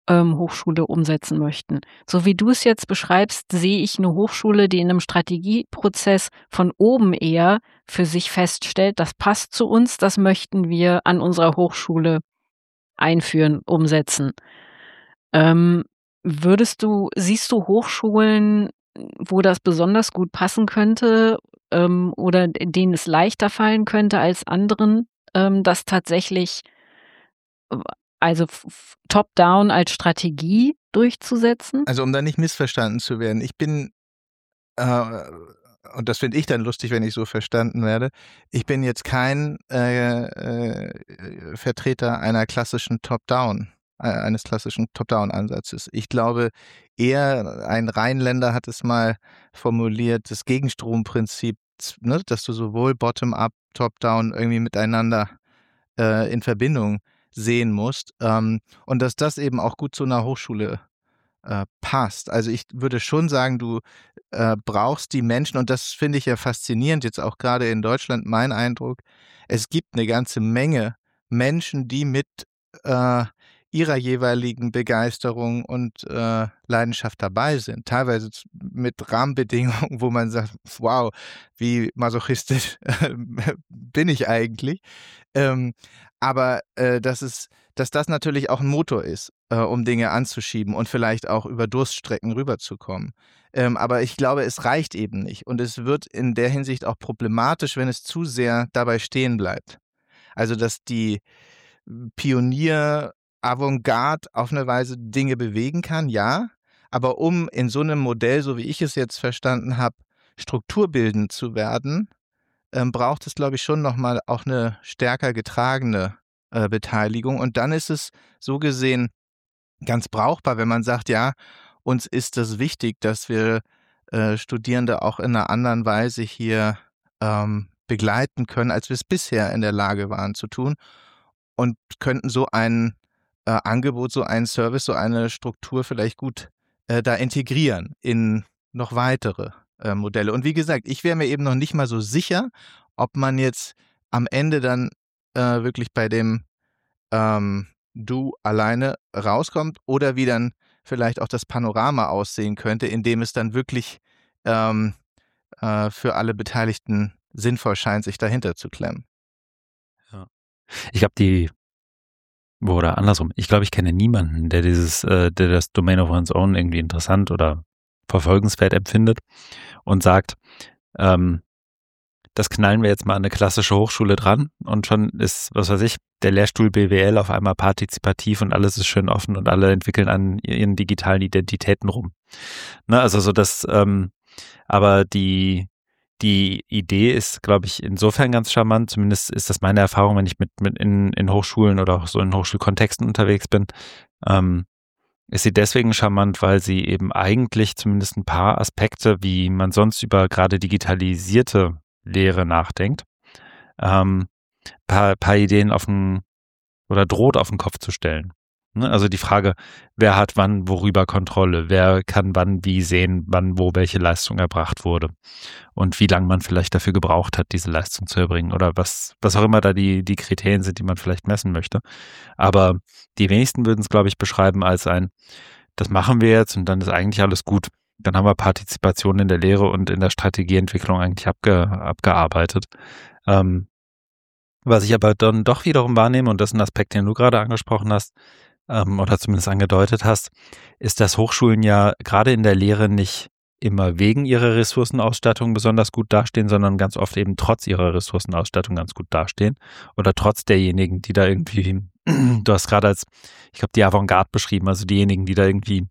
ähm, Hochschule umsetzen möchten. So wie du es jetzt beschreibst, sehe ich eine Hochschule, die in einem Strategieprozess von oben eher für sich feststellt, das passt zu uns, das möchten wir an unserer Hochschule einführen, umsetzen. Ähm, würdest du, siehst du Hochschulen, wo das besonders gut passen könnte, ähm, oder denen es leichter fallen könnte als anderen, ähm, das tatsächlich, äh, also f- f- top-down als Strategie durchzusetzen? Also um da nicht missverstanden zu werden, ich bin, äh, und das finde ich dann lustig, wenn ich so verstanden werde, ich bin jetzt kein äh, äh, Vertreter einer klassischen Top-Down, äh, eines klassischen Top-Down-Ansatzes. Ich glaube eher, ein Rheinländer hat es mal formuliert, das Gegenstromprinzip, ne, dass du sowohl Bottom-up, Top-Down irgendwie miteinander äh, in Verbindung sehen musst, ähm, und dass das eben auch gut zu einer Hochschule äh, passt. Also ich würde schon sagen, du äh, brauchst die Menschen, und das finde ich ja faszinierend, jetzt auch gerade in Deutschland mein Eindruck, es gibt eine ganze Menge Menschen, die mit äh, ihrer jeweiligen Begeisterung und äh, Leidenschaft dabei sind. Teilweise z- mit Rahmenbedingungen, wo man sagt, wow, wie masochistisch äh, bin ich eigentlich. Ähm, aber äh, dass es, dass das natürlich auch ein Motor ist, äh, um Dinge anzuschieben und vielleicht auch über Durststrecken rüberzukommen. Ähm, aber ich glaube, es reicht eben nicht. Und es wird in der Hinsicht auch problematisch, wenn es zu sehr dabei stehen bleibt. Also, dass die Pionier Avantgarde auf eine Weise Dinge bewegen kann, ja. Aber um in so einem Modell, so wie ich es jetzt verstanden habe, strukturbildend zu werden, ähm, braucht es, glaube ich, schon nochmal auch eine stärker getragene äh, Beteiligung. Und dann ist es so gesehen ganz brauchbar, wenn man sagt, ja, uns ist das wichtig, dass wir äh, Studierende auch in einer anderen Weise hier ähm, begleiten können, als wir es bisher in der Lage waren zu tun, und könnten so ein äh, Angebot, so einen Service, so eine Struktur vielleicht gut äh, da integrieren in noch weitere äh, Modelle. Und wie gesagt, ich wäre mir eben noch nicht mal so sicher, ob man jetzt am Ende dann äh, wirklich bei dem ähm, Du alleine rauskommt oder wie dann vielleicht auch das Panorama aussehen könnte, in dem es dann wirklich ähm, äh, für alle Beteiligten sinnvoll scheint, sich dahinter zu klemmen. Ja. Ich glaube, die, oder andersrum, ich glaube, ich kenne niemanden, der dieses, äh, der das Domain of One's Own irgendwie interessant oder verfolgenswert empfindet und sagt, ähm, das knallen wir jetzt mal an eine klassische Hochschule dran und schon ist, was weiß ich, der Lehrstuhl B W L auf einmal partizipativ und alles ist schön offen und alle entwickeln an ihren digitalen Identitäten rum. Ne, also so das, ähm, aber die, die Idee ist, glaube ich, insofern ganz charmant, zumindest ist das meine Erfahrung, wenn ich mit, mit in, in Hochschulen oder auch so in Hochschulkontexten unterwegs bin, ähm, ist sie deswegen charmant, weil sie eben eigentlich zumindest ein paar Aspekte, wie man sonst über gerade digitalisierte Lehre nachdenkt, ähm, paar, paar Ideen auf den oder droht auf den Kopf zu stellen. Ne? Also die Frage, wer hat wann worüber Kontrolle, wer kann wann wie sehen, wann wo welche Leistung erbracht wurde und wie lange man vielleicht dafür gebraucht hat, diese Leistung zu erbringen oder was, was auch immer da die, die Kriterien sind, die man vielleicht messen möchte. Aber die wenigsten würden es, glaube ich, beschreiben als ein, das machen wir jetzt und dann ist eigentlich alles gut. Dann haben wir Partizipation in der Lehre und in der Strategieentwicklung eigentlich abge, abgearbeitet. Ähm, was ich aber dann doch wiederum wahrnehme, und das ist ein Aspekt, den du gerade angesprochen hast, ähm, oder zumindest angedeutet hast, ist, dass Hochschulen ja gerade in der Lehre nicht immer wegen ihrer Ressourcenausstattung besonders gut dastehen, sondern ganz oft eben trotz ihrer Ressourcenausstattung ganz gut dastehen. Oder trotz derjenigen, die da irgendwie, du hast gerade als, ich glaube, die Avantgarde beschrieben, also diejenigen, die da irgendwie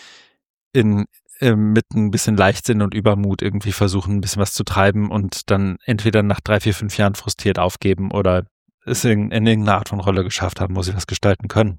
in, mit ein bisschen Leichtsinn und Übermut irgendwie versuchen, ein bisschen was zu treiben und dann entweder nach drei, vier, fünf Jahren frustriert aufgeben oder es in, in irgendeiner Art von Rolle geschafft haben, wo sie was gestalten können.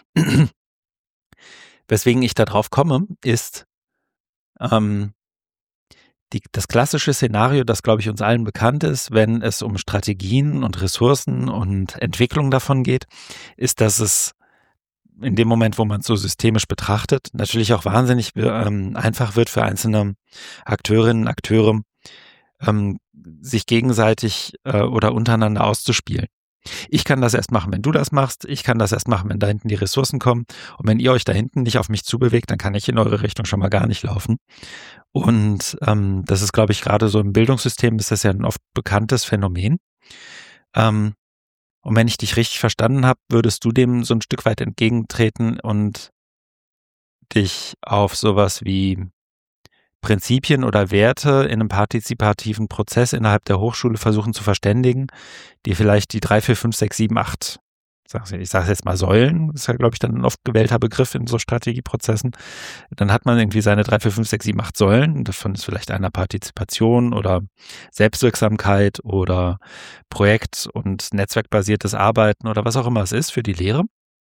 Weswegen ich da drauf komme, ist ähm, die, das klassische Szenario, das, glaube ich, uns allen bekannt ist, wenn es um Strategien und Ressourcen und Entwicklung davon geht, ist, dass es in dem Moment, wo man es so systemisch betrachtet, natürlich auch wahnsinnig ähm, einfach wird für einzelne Akteurinnen und Akteure, ähm, sich gegenseitig äh, oder untereinander auszuspielen. ich kann das erst machen, wenn du das machst, ich kann das erst machen, wenn da hinten die Ressourcen kommen und wenn ihr euch da hinten nicht auf mich zubewegt, dann kann ich in eure Richtung schon mal gar nicht laufen. Und ähm, das ist, glaube ich, gerade so im Bildungssystem ist das ja ein oft bekanntes Phänomen. Ähm, und wenn ich dich richtig verstanden habe, würdest du dem so ein Stück weit entgegentreten und dich auf sowas wie Prinzipien oder Werte in einem partizipativen Prozess innerhalb der Hochschule versuchen zu verständigen, die vielleicht die drei, vier, fünf, sechs, sieben, acht, ich sage jetzt mal Säulen, ist ja, glaube ich, dann ein oft gewählter Begriff in so Strategieprozessen. Dann hat man irgendwie seine drei, vier, fünf, sechs, sieben, acht Säulen. Davon ist vielleicht einer Partizipation oder Selbstwirksamkeit oder Projekt- und netzwerkbasiertes Arbeiten oder was auch immer es ist für die Lehre.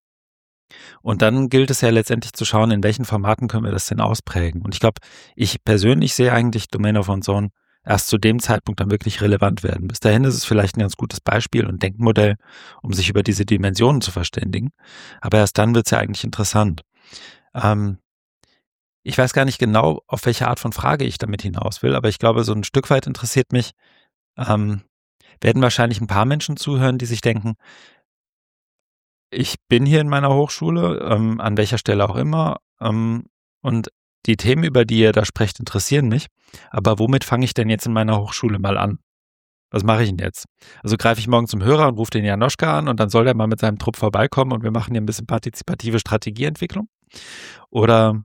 Und dann gilt es ja letztendlich zu schauen, in welchen Formaten können wir das denn ausprägen. Und ich glaube, ich persönlich sehe eigentlich Domain of Unseen erst zu dem Zeitpunkt dann wirklich relevant werden. Bis dahin ist es vielleicht ein ganz gutes Beispiel und Denkmodell, um sich über diese Dimensionen zu verständigen. Aber erst dann wird es ja eigentlich interessant. Ähm, ich weiß gar nicht genau, auf welche Art von Frage ich damit hinaus will, aber ich glaube, so ein Stück weit interessiert mich, ähm, werden wahrscheinlich ein paar Menschen zuhören, die sich denken, ich bin hier in meiner Hochschule, ähm, an welcher Stelle auch immer, ähm, und die Themen, über die ihr da sprecht, interessieren mich. Aber womit fange ich denn jetzt in meiner Hochschule mal an? Was mache ich denn jetzt? Also greife ich morgen zum Hörer und rufe den Janoschka an und dann soll der mal mit seinem Trupp vorbeikommen und wir machen hier ein bisschen partizipative Strategieentwicklung? Oder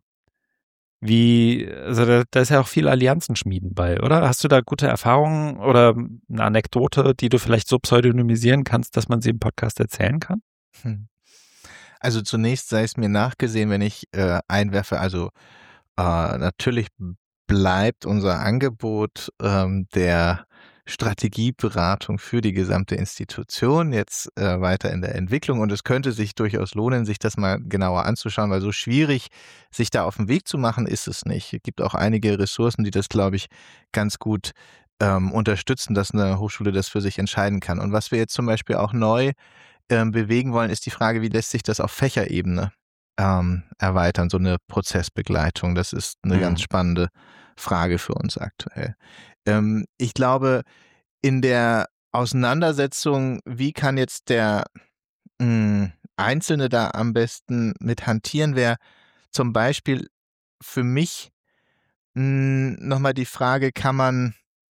wie, also da, da ist ja auch viel Allianzen schmieden bei, oder? Hast du da gute Erfahrungen oder eine Anekdote, die du vielleicht so pseudonymisieren kannst, dass man sie im Podcast erzählen kann? Hm. Also zunächst sei es mir nachgesehen, wenn ich äh, einwerfe, also äh, natürlich bleibt unser Angebot ähm, der Strategieberatung für die gesamte Institution jetzt äh, weiter in der Entwicklung und es könnte sich durchaus lohnen, sich das mal genauer anzuschauen, weil so schwierig, sich da auf den Weg zu machen, ist es nicht. Es gibt auch einige Ressourcen, die das, glaube ich, ganz gut ähm, unterstützen, dass eine Hochschule das für sich entscheiden kann. Und was wir jetzt zum Beispiel auch neu ähm, bewegen wollen, ist die Frage, wie lässt sich das auf Fächerebene ähm, erweitern, so eine Prozessbegleitung. Das ist eine Mhm. ganz spannende Frage für uns aktuell. Ähm, ich glaube, in der Auseinandersetzung, wie kann jetzt der mh, Einzelne da am besten mit hantieren, wäre zum Beispiel für mich nochmal die Frage, kann man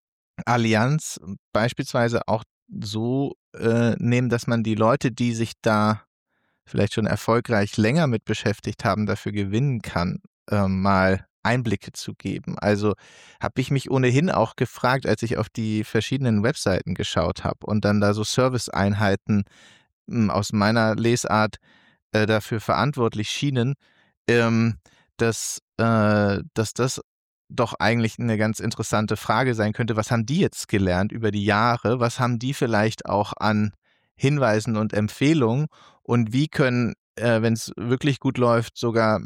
Allianz beispielsweise auch so äh, nehmen, dass man die Leute, die sich da vielleicht schon erfolgreich länger mit beschäftigt haben, dafür gewinnen kann, äh, mal Einblicke zu geben. Also habe ich mich ohnehin auch gefragt, als ich auf die verschiedenen Webseiten geschaut habe und dann da so Serviceeinheiten mh, aus meiner Lesart äh, dafür verantwortlich schienen, ähm, dass, äh, dass das doch eigentlich eine ganz interessante Frage sein könnte. Was haben die jetzt gelernt über die Jahre? Was haben die vielleicht auch an Hinweisen und Empfehlungen? Und wie können, äh, wenn es wirklich gut läuft, sogar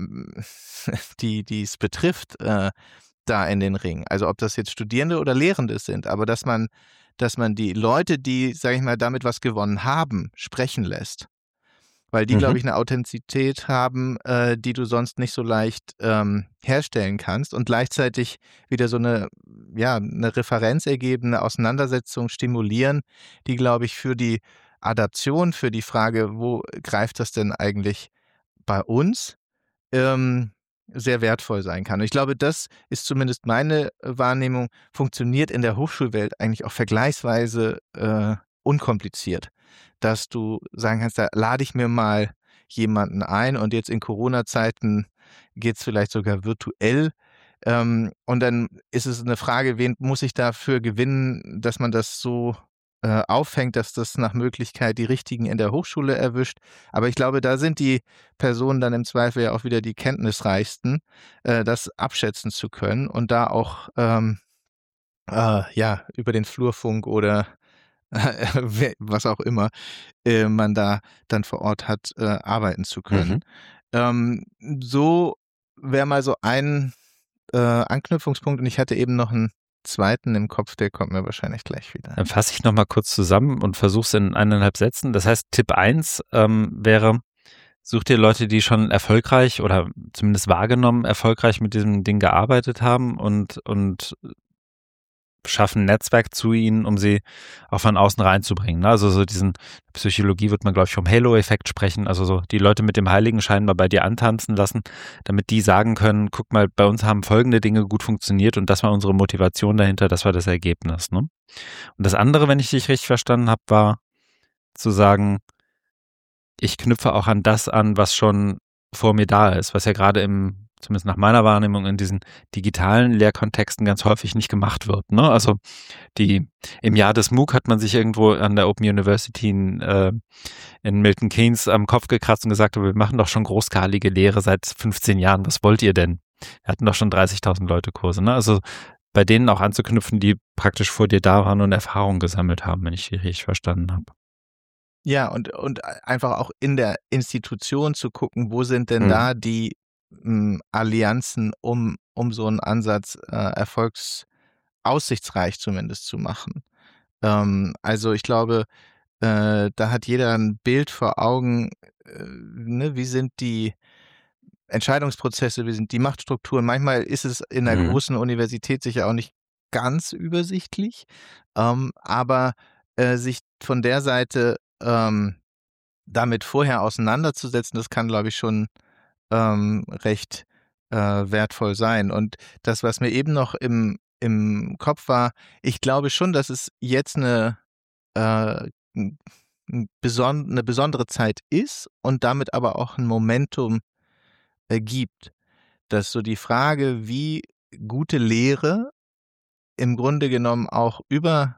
die, die es betrifft, äh, da in den Ring? Also ob das jetzt Studierende oder Lehrende sind, aber dass man, dass man die Leute, die, sage ich mal, damit was gewonnen haben, sprechen lässt. Weil die, Mhm. glaube ich, eine Authentizität haben, äh, die du sonst nicht so leicht ähm, herstellen kannst und gleichzeitig wieder so eine, ja, eine Referenz ergeben, eine Auseinandersetzung stimulieren, die, glaube ich, für die Adaption, für die Frage, wo greift das denn eigentlich bei uns, ähm, sehr wertvoll sein kann. Und ich glaube, das ist zumindest meine Wahrnehmung, funktioniert in der Hochschulwelt eigentlich auch vergleichsweise äh, unkompliziert, dass du sagen kannst, da lade ich mir mal jemanden ein und jetzt in Corona-Zeiten geht es vielleicht sogar virtuell. Ähm, und dann ist es eine Frage, wen muss ich dafür gewinnen, dass man das so äh, auffängt, dass das nach Möglichkeit die Richtigen in der Hochschule erwischt. Aber ich glaube, da sind die Personen dann im Zweifel ja auch wieder die kenntnisreichsten, äh, das abschätzen zu können und da auch ähm, äh, ja über den Flurfunk oder was auch immer äh, man da dann vor Ort hat, äh, arbeiten zu können. Mhm. Ähm, so wäre mal so ein äh, Anknüpfungspunkt und ich hatte eben noch einen zweiten im Kopf, der kommt mir wahrscheinlich gleich wieder. Dann fasse ich nochmal kurz zusammen und versuche es in eineinhalb Sätzen. Das heißt, Tipp eins ähm, wäre, such dir Leute, die schon erfolgreich oder zumindest wahrgenommen erfolgreich mit diesem Ding gearbeitet haben und, und schaffen ein Netzwerk zu ihnen, um sie auch von außen reinzubringen. Also so diesen, Psychologie wird man, glaube ich, vom Halo-Effekt sprechen, also so die Leute mit dem Heiligenschein mal bei dir antanzen lassen, damit die sagen können, guck mal, bei uns haben folgende Dinge gut funktioniert und das war unsere Motivation dahinter, das war das Ergebnis. Ne? Und das andere, wenn ich dich richtig verstanden habe, war zu sagen, ich knüpfe auch an das an, was schon vor mir da ist, was ja gerade im, zumindest nach meiner Wahrnehmung, in diesen digitalen Lehrkontexten ganz häufig nicht gemacht wird. Ne? Also die im Jahr des MOOC hat man sich irgendwo an der Open University in, äh, in Milton Keynes am Kopf gekratzt und gesagt, wir machen doch schon großskalige Lehre seit fünfzehn Jahren, was wollt ihr denn? Wir hatten doch schon dreißigtausend Leute Kurse. Ne? Also bei denen auch anzuknüpfen, die praktisch vor dir da waren und Erfahrungen gesammelt haben, wenn ich die richtig verstanden habe. Ja, und, und einfach auch in der Institution zu gucken, wo sind denn Mhm. da die m, Allianzen, um, um so einen Ansatz äh, erfolgsaussichtsreich zumindest zu machen. Ähm, also ich glaube, äh, da hat jeder ein Bild vor Augen, äh, ne, wie sind die Entscheidungsprozesse, wie sind die Machtstrukturen. Manchmal ist es in einer Mhm. großen Universität sicher auch nicht ganz übersichtlich, ähm, aber äh, sich von der Seite ähm, damit vorher auseinanderzusetzen, das kann, glaube ich, schon ähm, recht äh, wertvoll sein. Und das, was mir eben noch im, im Kopf war, ich glaube schon, dass es jetzt eine, äh, n- n- beson eine besondere Zeit ist und damit aber auch ein Momentum äh, gibt, dass so die Frage, wie gute Lehre im Grunde genommen auch über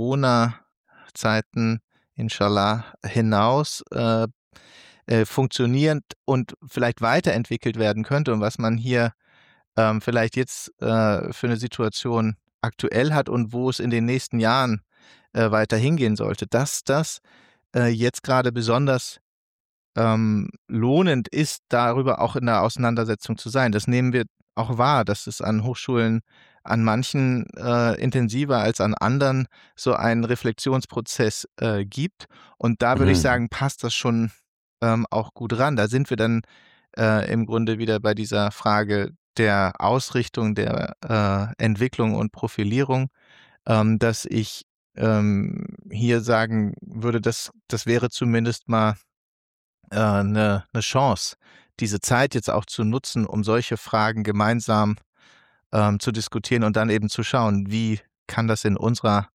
Corona-Zeiten, inshallah, hinaus äh, äh, funktionierend und vielleicht weiterentwickelt werden könnte und was man hier ähm, vielleicht jetzt äh, für eine Situation aktuell hat und wo es in den nächsten Jahren äh, weiter hingehen sollte, dass das äh, jetzt gerade besonders ähm, lohnend ist, darüber auch in der Auseinandersetzung zu sein. Das nehmen wir auch wahr, dass es an Hochschulen an manchen äh, intensiver als an anderen so einen Reflexionsprozess äh, gibt. Und da würde ich Mhm. sagen, passt das schon ähm, auch gut ran. Da sind wir dann äh, im Grunde wieder bei dieser Frage der Ausrichtung, der äh, Entwicklung und Profilierung, ähm, dass ich ähm, hier sagen würde, dass das wäre zumindest mal äh, eine, eine Chance, diese Zeit jetzt auch zu nutzen, um solche Fragen gemeinsam ähm, zu diskutieren und dann eben zu schauen, wie kann das in unserer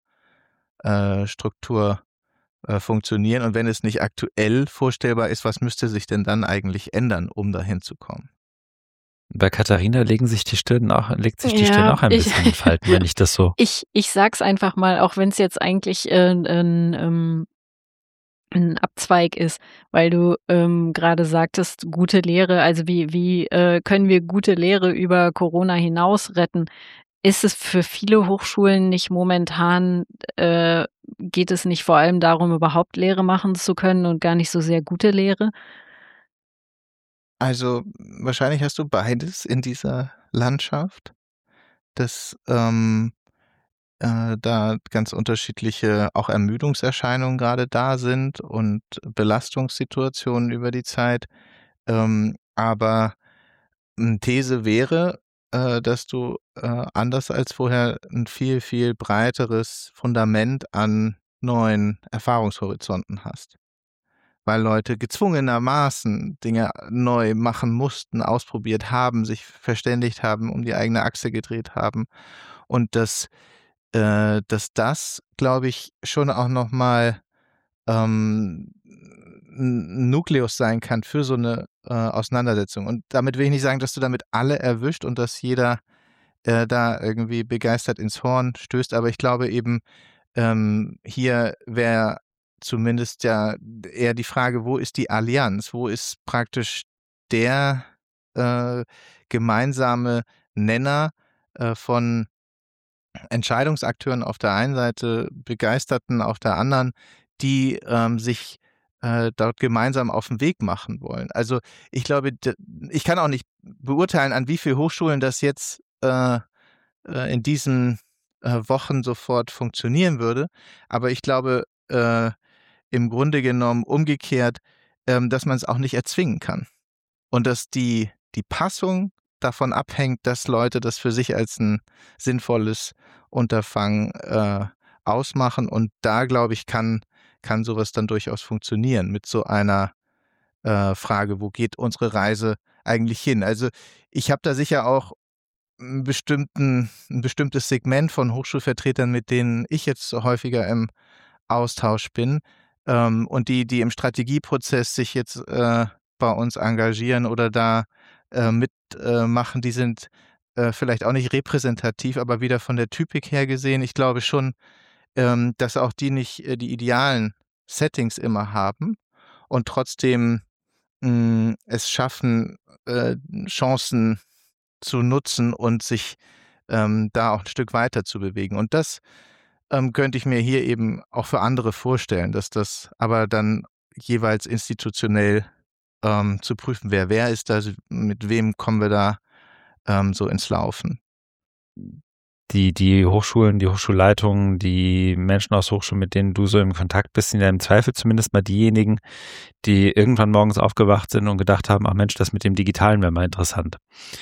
äh, Struktur äh, funktionieren und wenn es nicht aktuell vorstellbar ist, was müsste sich denn dann eigentlich ändern, um dahin zu kommen? Bei Katharina legen sich die Stirn auch, legt sich die Stirn Ja, auch ein ich, bisschen in Falten, wenn ich das so. ich, ich sag's einfach mal, auch wenn es jetzt eigentlich äh, ein, ähm, ein Abzweig ist, weil du ähm, gerade sagtest, gute Lehre, also wie, wie äh, können wir gute Lehre über Corona hinaus retten? Ist es für viele Hochschulen nicht momentan, äh, geht es nicht vor allem darum, überhaupt Lehre machen zu können und gar nicht so sehr gute Lehre? Also wahrscheinlich hast du beides in dieser Landschaft, dass ähm, äh, da ganz unterschiedliche auch Ermüdungserscheinungen gerade da sind und Belastungssituationen über die Zeit. Ähm, aber eine These wäre, äh, dass du äh, anders als vorher ein viel, viel breiteres Fundament an neuen Erfahrungshorizonten hast, weil Leute gezwungenermaßen Dinge neu machen mussten, ausprobiert haben, sich verständigt haben, um die eigene Achse gedreht haben und dass äh, dass das, glaube ich, schon auch noch mal ähm, 'n Nukleus sein kann für so eine äh, Auseinandersetzung. Und damit will ich nicht sagen, dass du damit alle erwischt und dass jeder äh, da irgendwie begeistert ins Horn stößt, aber ich glaube eben, ähm, hier wäre zumindest ja eher die Frage, wo ist die Allianz? Wo ist praktisch der äh, gemeinsame Nenner äh, von Entscheidungsakteuren auf der einen Seite, Begeisterten auf der anderen, die ähm, sich äh, dort gemeinsam auf den Weg machen wollen. Also ich glaube, d- ich kann auch nicht beurteilen, an wie vielen Hochschulen das jetzt äh, äh, in diesen äh, Wochen sofort funktionieren würde. Aber ich glaube, äh, im Grunde genommen umgekehrt, ähm, dass man es auch nicht erzwingen kann. Und dass die, die Passung davon abhängt, dass Leute das für sich als ein sinnvolles Unterfangen äh, ausmachen. Und da, glaube ich, kann, kann sowas dann durchaus funktionieren mit so einer äh, Frage, wo geht unsere Reise eigentlich hin? Also ich habe da sicher auch einen bestimmten, ein bestimmtes Segment von Hochschulvertretern, mit denen ich jetzt häufiger im Austausch bin ähm, und die, die im Strategieprozess sich jetzt äh, bei uns engagieren oder da äh, mitmachen, äh, die sind äh, vielleicht auch nicht repräsentativ, aber wieder von der Typik her gesehen. Ich glaube schon, ähm, dass auch die nicht äh, die idealen Settings immer haben und trotzdem mh, es schaffen, äh, Chancen zu nutzen und sich ähm, da auch ein Stück weiter zu bewegen. Und das ähm, könnte ich mir hier eben auch für andere vorstellen, dass das aber dann jeweils institutionell ähm, zu prüfen wäre. Wer ist da, mit wem kommen wir da ähm, so ins Laufen? Die, die Hochschulen, die Hochschulleitungen, die Menschen aus Hochschulen, mit denen du so im Kontakt bist, sind ja im Zweifel zumindest mal diejenigen, die irgendwann morgens aufgewacht sind und gedacht haben, ach Mensch, das mit dem Digitalen wäre mal interessant.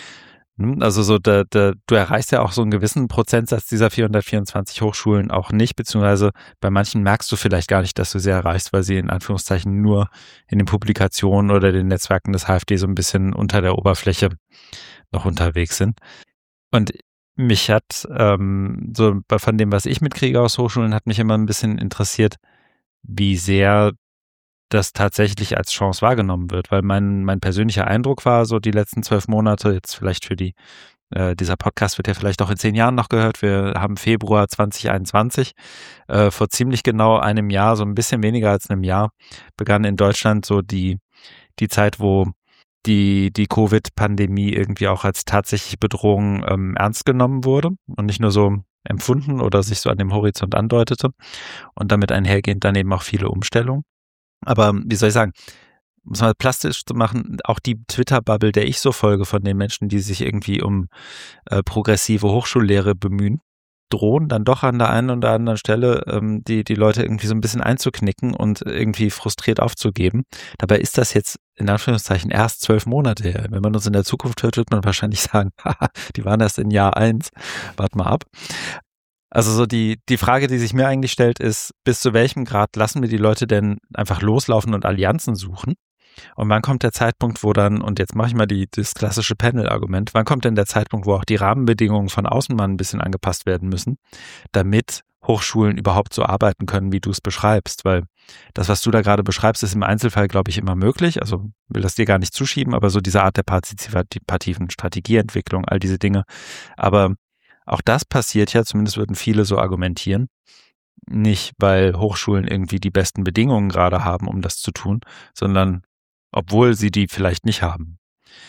Also so, da, da, du erreichst ja auch so einen gewissen Prozentsatz dieser vierhundertvierundzwanzig Hochschulen auch nicht, beziehungsweise bei manchen merkst du vielleicht gar nicht, dass du sie erreichst, weil sie in Anführungszeichen nur in den Publikationen oder den Netzwerken des H F D so ein bisschen unter der Oberfläche noch unterwegs sind. Und mich hat, ähm, so von dem, was ich mitkriege aus Hochschulen, hat mich immer ein bisschen interessiert, wie sehr das tatsächlich als Chance wahrgenommen wird, weil mein, mein persönlicher Eindruck war, so die letzten zwölf Monate, jetzt vielleicht für die, äh, dieser Podcast wird ja vielleicht auch in zehn Jahren noch gehört, wir haben Februar zwanzig einundzwanzig, äh, vor ziemlich genau einem Jahr, so ein bisschen weniger als einem Jahr, begann in Deutschland so die, die Zeit, wo die, die Covid-Pandemie irgendwie auch als tatsächliche Bedrohung ähm, ernst genommen wurde und nicht nur so empfunden oder sich so an dem Horizont andeutete und damit einhergehend dann eben auch viele Umstellungen. Aber wie soll ich sagen, um es mal plastisch zu machen, auch die Twitter-Bubble, der ich so folge von den Menschen, die sich irgendwie um äh, progressive Hochschullehre bemühen, drohen dann doch an der einen oder anderen Stelle ähm, die, die Leute irgendwie so ein bisschen einzuknicken und irgendwie frustriert aufzugeben. Dabei ist das jetzt in Anführungszeichen erst zwölf Monate her. Wenn man uns in der Zukunft hört, wird man wahrscheinlich sagen, haha, die waren erst in Jahr eins. Wart mal ab. Also so die, die Frage, die sich mir eigentlich stellt, ist, bis zu welchem Grad lassen wir die Leute denn einfach loslaufen und Allianzen suchen? Und wann kommt der Zeitpunkt, wo dann, und jetzt mache ich mal die, das klassische Panel-Argument, wann kommt denn der Zeitpunkt, wo auch die Rahmenbedingungen von außen mal ein bisschen angepasst werden müssen, damit Hochschulen überhaupt so arbeiten können, wie du es beschreibst? Weil das, was du da gerade beschreibst, ist im Einzelfall, glaube ich, immer möglich. Also will das dir gar nicht zuschieben, aber so diese Art der partizipativen Strategieentwicklung, all diese Dinge. Aber auch das passiert ja, zumindest würden viele so argumentieren, nicht, weil Hochschulen irgendwie die besten Bedingungen gerade haben, um das zu tun, sondern obwohl sie die vielleicht nicht haben.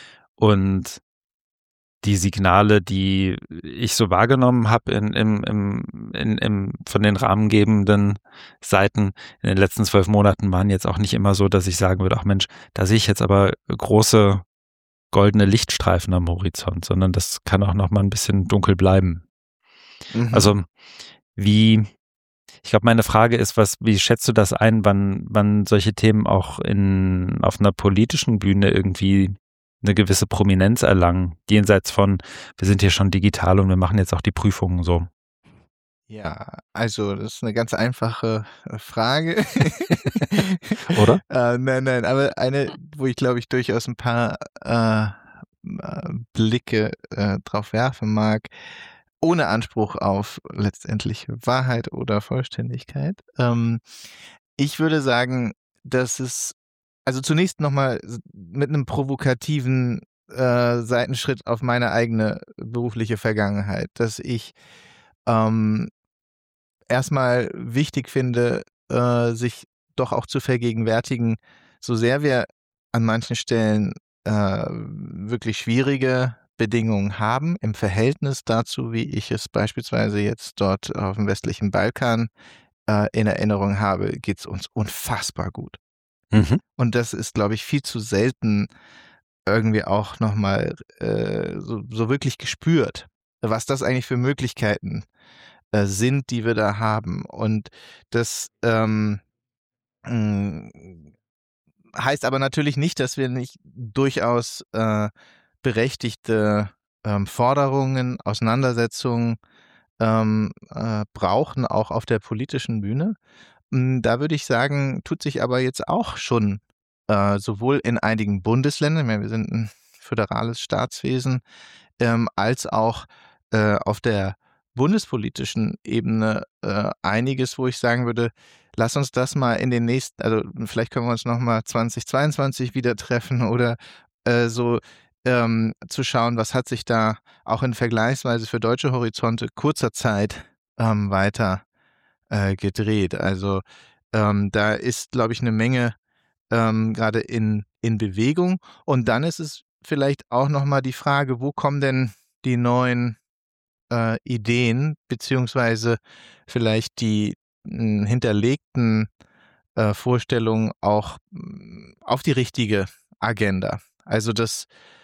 Und die Signale, die ich so wahrgenommen habe in, im, im, in, im, von den rahmengebenden Seiten in den letzten zwölf Monaten, waren jetzt auch nicht immer so, dass ich sagen würde, ach Mensch, da sehe ich jetzt aber große goldene Lichtstreifen am Horizont, sondern das kann auch noch mal ein bisschen dunkel bleiben. Mhm. Also wie, ich glaube, meine Frage ist, was, wie schätzt du das ein, wann, wann solche Themen auch in, auf einer politischen Bühne irgendwie eine gewisse Prominenz erlangen, jenseits von, wir sind hier schon digital und wir machen jetzt auch die Prüfungen so? Ja, also das ist eine ganz einfache Frage. Oder? äh, nein, nein, aber eine, wo ich glaube ich durchaus ein paar äh, Blicke äh, drauf werfen mag, ohne Anspruch auf letztendlich Wahrheit oder Vollständigkeit. Ähm, ich würde sagen, dass es, also zunächst nochmal mit einem provokativen äh, Seitenschritt auf meine eigene berufliche Vergangenheit, dass ich ähm, erstmal wichtig finde, äh, sich doch auch zu vergegenwärtigen, so sehr wir an manchen Stellen äh, wirklich schwierige Bedingungen haben im Verhältnis dazu, wie ich es beispielsweise jetzt dort auf dem westlichen Balkan äh, in Erinnerung habe, geht es uns unfassbar gut. Mhm. Und das ist, glaube ich, viel zu selten irgendwie auch nochmal äh, so, so wirklich gespürt, was das eigentlich für Möglichkeiten äh, sind, die wir da haben. Und das ähm, mh, heißt aber natürlich nicht, dass wir nicht durchaus äh, berechtigte ähm, Forderungen, Auseinandersetzungen ähm, äh, brauchen, auch auf der politischen Bühne. Hm, da würde ich sagen, tut sich aber jetzt auch schon äh, sowohl in einigen Bundesländern, ich meine, wir sind ein föderales Staatswesen, ähm, als auch äh, auf der bundespolitischen Ebene äh, einiges, wo ich sagen würde, lass uns das mal in den nächsten, also vielleicht können wir uns nochmal zwanzig zweiundzwanzig wieder treffen oder äh, so ähm, zu schauen, was hat sich da auch in vergleichsweise für deutsche Horizonte kurzer Zeit ähm, weiter äh, gedreht. Also ähm, da ist, glaube ich, eine Menge ähm, gerade in, in Bewegung. Und dann ist es vielleicht auch nochmal die Frage, wo kommen denn die neuen äh, Ideen, beziehungsweise vielleicht die mh, hinterlegten äh, Vorstellungen auch mh, auf die richtige Agenda. Also das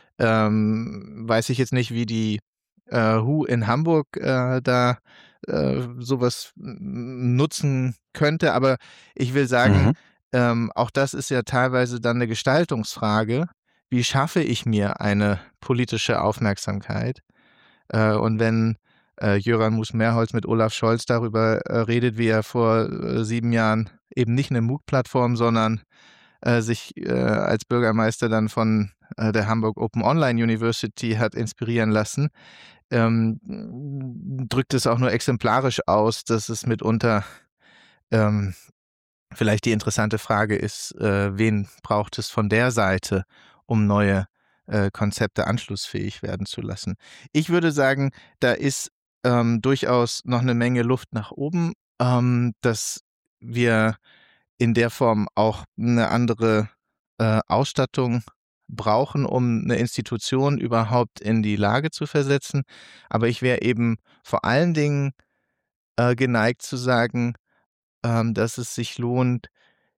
ähm, weiß ich jetzt nicht, wie die äh, W H O in Hamburg äh, da äh, sowas m- nutzen könnte, aber ich will sagen, Mhm. ähm, auch das ist ja teilweise dann eine Gestaltungsfrage. Wie schaffe ich mir eine politische Aufmerksamkeit? Äh, und wenn äh, Jöran Mus-Merholz mit Olaf Scholz darüber äh, redet, wie er vor äh, sieben Jahren eben nicht eine MOOC-Plattform, sondern äh, sich äh, als Bürgermeister dann von äh, der Hamburg Open Online University hat inspirieren lassen, ähm, drückt es auch nur exemplarisch aus, dass es mitunter ähm, vielleicht die interessante Frage ist, äh, wen braucht es von der Seite, um neue äh, Konzepte anschlussfähig werden zu lassen. Ich würde sagen, da ist ähm, durchaus noch eine Menge Luft nach oben, ähm, dass wir in der Form auch eine andere äh, Ausstattung brauchen, um eine Institution überhaupt in die Lage zu versetzen. Aber ich wäre eben vor allen Dingen äh, geneigt zu sagen, ähm, dass es sich lohnt,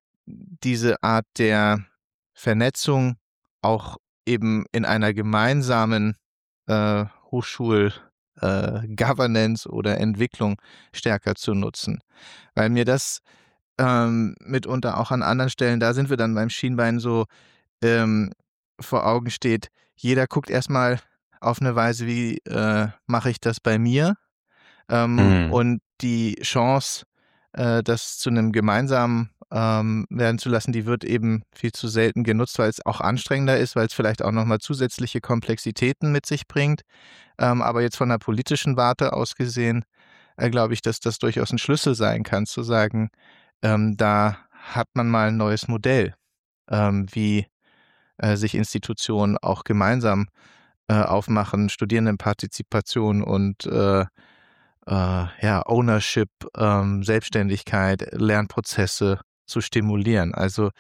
diese Art der Vernetzung auch eben in einer gemeinsamen äh, Hochschul äh, Governance oder Entwicklung stärker zu nutzen. Weil mir das ähm, mitunter auch an anderen Stellen, da sind wir dann beim Schienbein so ähm, vor Augen steht, jeder guckt erstmal auf eine Weise, wie äh, mache ich das bei mir? Ähm, Mhm. und die Chance, äh, das zu einem gemeinsamen ähm, werden zu lassen, die wird eben viel zu selten genutzt, weil es auch anstrengender ist, weil es vielleicht auch nochmal zusätzliche Komplexitäten mit sich bringt. Ähm, aber jetzt von der politischen Warte aus gesehen, äh, glaube ich, dass das durchaus ein Schlüssel sein kann, zu sagen, ähm, da hat man mal ein neues Modell, ähm, wie äh, sich Institutionen auch gemeinsam äh, aufmachen, Studierendenpartizipation und äh, äh, ja, Ownership, ähm, Selbstständigkeit, Lernprozesse zu stimulieren. Also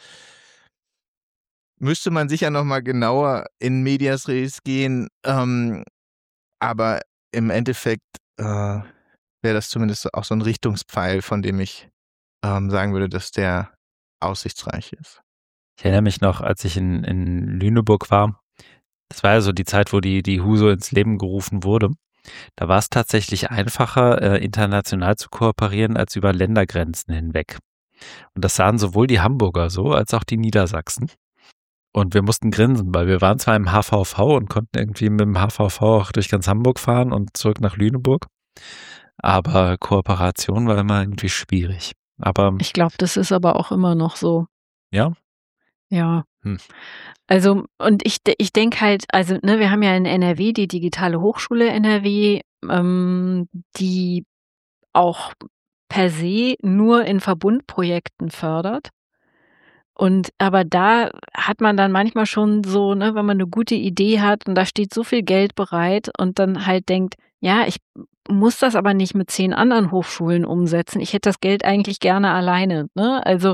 müsste man sicher noch mal genauer in medias res gehen, ähm, aber im Endeffekt äh, wäre das zumindest auch so ein Richtungspfeil, von dem ich ähm, sagen würde, dass der aussichtsreich ist. Ich erinnere mich noch, als ich in, in Lüneburg war, das war ja so die Zeit, wo die, die W H O so ins Leben gerufen wurde. Da war es tatsächlich einfacher, äh, international zu kooperieren, als über Ländergrenzen hinweg. Und das sahen sowohl die Hamburger so, als auch die Niedersachsen. Und wir mussten grinsen, weil wir waren zwar im H V V und konnten irgendwie mit dem H V V auch durch ganz Hamburg fahren und zurück nach Lüneburg. Aber Kooperation war immer irgendwie schwierig. Aber Ich glaube, das ist aber auch immer noch so. ja, Ja. Hm. Also, und ich, de- ich denke halt, also, ne, wir haben ja in N R W die Digitale Hochschule N R W, ähm, die auch per se nur in Verbundprojekten fördert. Und aber da hat man dann manchmal schon so, ne, wenn man eine gute Idee hat und da steht so viel Geld bereit und dann halt denkt, ja, ich muss das aber nicht mit zehn anderen Hochschulen umsetzen. Ich hätte das Geld eigentlich gerne alleine, ne? Also,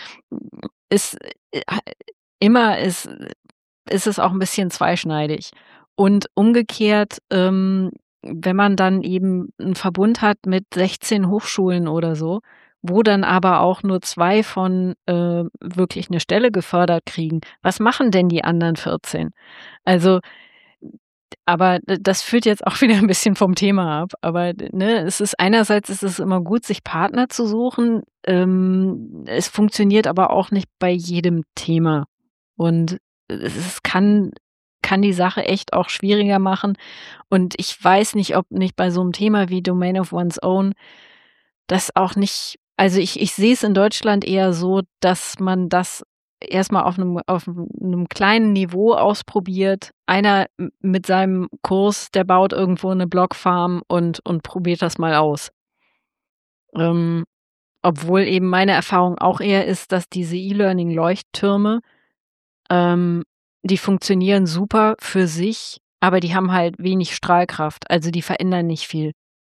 ist äh, immer ist ist es auch ein bisschen zweischneidig. Und umgekehrt, ähm, wenn man dann eben einen Verbund hat mit sechzehn Hochschulen oder so, wo dann aber auch nur zwei von, äh, wirklich eine Stelle gefördert kriegen, was machen denn die anderen vierzehn? Also, aber d das führt jetzt auch wieder ein bisschen vom Thema ab. Aber, ne, es ist einerseits ist es immer gut, sich Partner zu suchen. Ähm, es funktioniert aber auch nicht bei jedem Thema. Und es kann kann die Sache echt auch schwieriger machen. Und ich weiß nicht, ob nicht bei so einem Thema wie Domain of One's Own das auch nicht, also ich, ich sehe es in Deutschland eher so, dass man das erstmal auf einem, auf einem kleinen Niveau ausprobiert. Einer m- mit seinem Kurs, der baut irgendwo eine Blockfarm und, und probiert das mal aus. Ähm, obwohl eben meine Erfahrung auch eher ist, dass diese E-Learning-Leuchttürme, ähm, die funktionieren super für sich, aber die haben halt wenig Strahlkraft. Also die verändern nicht viel.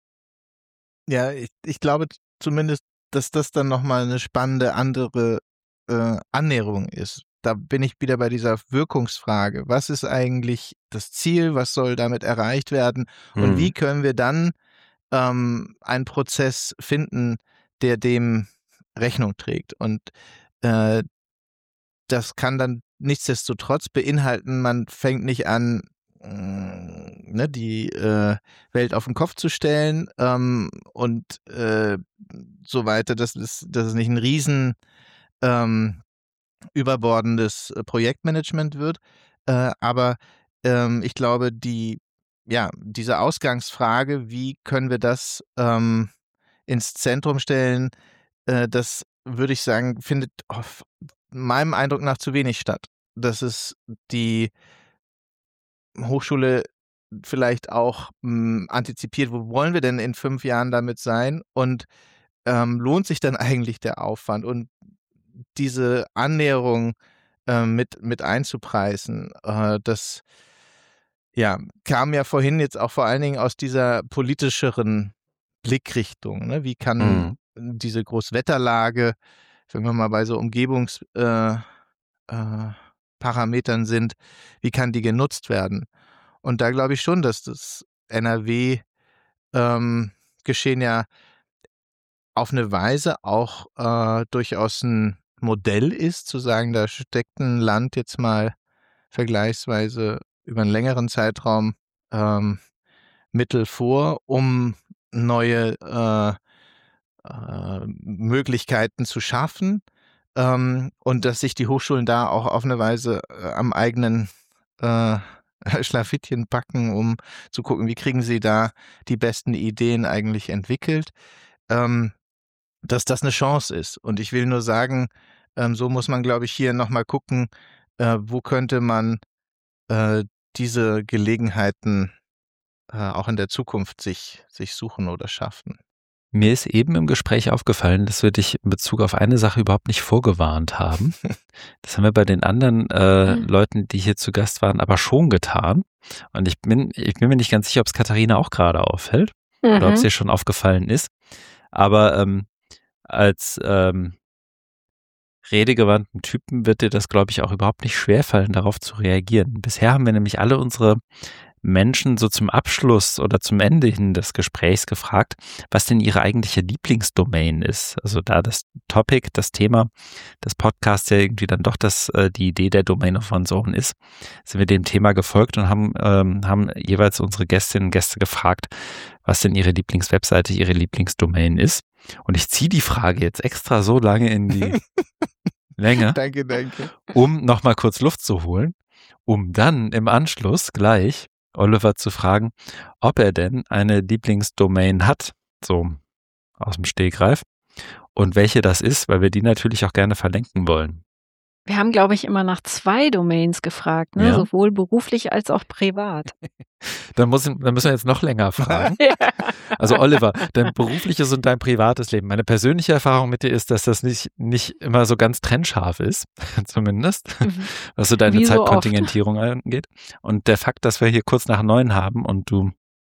Ja, ich, ich glaube zumindest, dass das dann nochmal eine spannende andere äh, Annäherung ist. Da bin ich wieder bei dieser Wirkungsfrage. Was ist eigentlich das Ziel? Was soll damit erreicht werden? Und Mhm. wie können wir dann ähm, einen Prozess finden, der dem Rechnung trägt? Und äh, das kann dann nichtsdestotrotz beinhalten, man fängt nicht an, mh, ne, die äh, Welt auf den Kopf zu stellen ähm, und äh, so weiter. Das ist, das ist nicht ein riesen ähm, überbordendes äh, Projektmanagement wird. Äh, aber ähm, ich glaube, die, ja, diese Ausgangsfrage, wie können wir das ähm, ins Zentrum stellen, äh, das würde ich sagen, findet auf meinem Eindruck nach zu wenig statt. Dass es die Hochschule vielleicht auch mh, antizipiert, wo wollen wir denn in fünf Jahren damit sein und ähm, lohnt sich dann eigentlich der Aufwand und diese Annäherung äh, mit, mit einzupreisen, äh, das ja, kam ja vorhin jetzt auch vor allen Dingen aus dieser politischeren Blickrichtung. Ne? Wie kann Mhm. diese Großwetterlage, wenn wir mal bei so Umgebungsparametern äh, äh, Parametern sind, wie kann die genutzt werden? Und da glaube ich schon, dass das N R W ähm, Geschehen ja auf eine Weise auch äh, durchaus ein Modell ist, zu sagen, da steckt ein Land jetzt mal vergleichsweise über einen längeren Zeitraum ähm, Mittel vor, um neue äh, äh, Möglichkeiten zu schaffen ähm, und dass sich die Hochschulen da auch auf eine Weise äh, am eigenen äh, Schlafittchen packen, um zu gucken, wie kriegen sie da die besten Ideen eigentlich entwickelt, ähm, dass das eine Chance ist. Und ich will nur sagen, ähm, so muss man, glaube ich, hier nochmal gucken, äh, wo könnte man äh, diese Gelegenheiten äh, auch in der Zukunft sich, sich suchen oder schaffen. Mir ist eben im Gespräch aufgefallen, dass wir dich in Bezug auf eine Sache überhaupt nicht vorgewarnt haben. Das haben wir bei den anderen äh, Mhm. Leuten, die hier zu Gast waren, aber schon getan. Und ich bin, ich bin mir nicht ganz sicher, ob es Katharina auch gerade auffällt oder ob es Mhm. ihr schon aufgefallen ist. Aber ähm, als ähm, redegewandten Typen wird dir das, glaube ich, auch überhaupt nicht schwerfallen, darauf zu reagieren. Bisher haben wir nämlich alle unsere Menschen so zum Abschluss oder zum Ende hin des Gesprächs gefragt, was denn ihre eigentliche Lieblingsdomain ist. Also da das Topic, das Thema des Podcasts ja irgendwie dann doch das, äh, die Idee der Domain of One's Own ist, sind wir dem Thema gefolgt und haben, ähm, haben jeweils unsere Gästinnen und Gäste gefragt, was denn ihre Lieblingswebseite, ihre Lieblingsdomain ist. Und ich ziehe die Frage jetzt extra so lange in die Länge, Danke, danke. um nochmal kurz Luft zu holen, um dann im Anschluss gleich Oliver zu fragen, ob er denn eine Lieblingsdomain hat, so aus dem Stegreif, und welche das ist, weil wir die natürlich auch gerne verlinken wollen. Wir haben, glaube ich, immer nach zwei Domains gefragt, ne? Ja. Sowohl beruflich als auch privat. Dann, muss, dann müssen wir jetzt noch länger fragen. Also Oliver, dein berufliches und dein privates Leben. Meine persönliche Erfahrung mit dir ist, dass das nicht, nicht immer so ganz trennscharf ist, zumindest, was so deine Wie so oft. Zeitkontingentierung angeht. Und der Fakt, dass wir hier kurz nach neun haben und du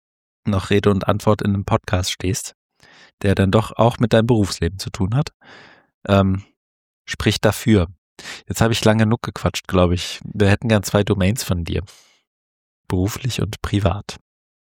noch Rede und Antwort in einem Podcast stehst, der dann doch auch mit deinem Berufsleben zu tun hat, ähm, spricht dafür. Jetzt habe ich lange genug gequatscht, glaube ich. Wir hätten gern zwei Domains von dir. Beruflich und privat.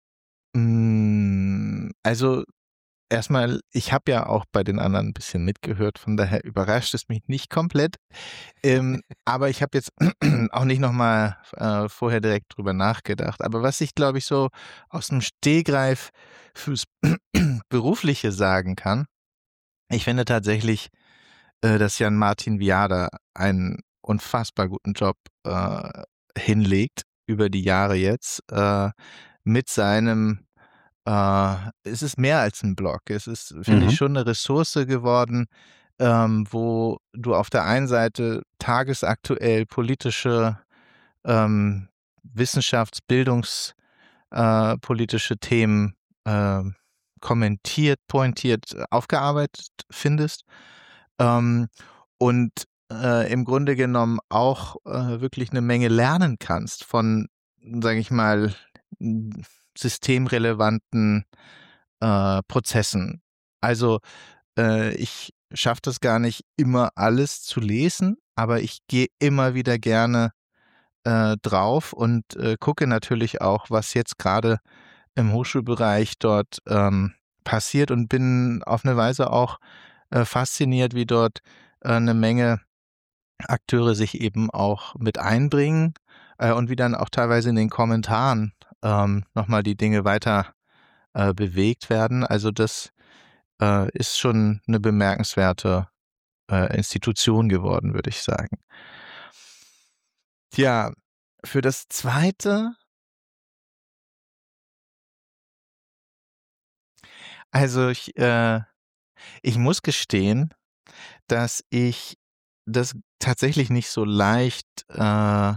Mm, Also erstmal, ich habe ja auch bei den anderen ein bisschen mitgehört, von daher überrascht es mich nicht komplett. Ähm, aber ich habe jetzt auch nicht nochmal äh, vorher direkt drüber nachgedacht. Aber was ich, glaube ich, so aus dem Stegreif fürs Berufliche sagen kann, ich finde tatsächlich, äh, dass Jan Martin Viada einen unfassbar guten Job äh, hinlegt über die Jahre jetzt äh, mit seinem, äh, es ist mehr als ein Blog. Es ist, finde Mhm. ich, schon eine Ressource geworden, ähm, wo du auf der einen Seite tagesaktuell politische, ähm, Wissenschafts-, Bildungs-, äh, politische Themen äh, kommentiert, pointiert, aufgearbeitet findest. Ähm, und äh, im Grunde genommen auch äh, wirklich eine Menge lernen kannst von, sage ich mal, m, systemrelevanten äh, Prozessen. Also äh, ich schaffe das gar nicht immer alles zu lesen, aber ich gehe immer wieder gerne äh, drauf und äh, gucke natürlich auch, was jetzt gerade im Hochschulbereich dort ähm, passiert und bin auf eine Weise auch äh, fasziniert, wie dort äh, eine Menge Akteure sich eben auch mit einbringen äh, und wie dann auch teilweise in den Kommentaren ähm, nochmal die Dinge weiter äh, bewegt werden. Also das äh, ist schon eine bemerkenswerte äh, Institution geworden, würde ich sagen. Tja, für das Zweite, also ich, äh, ich muss gestehen, dass ich das tatsächlich nicht so leicht äh,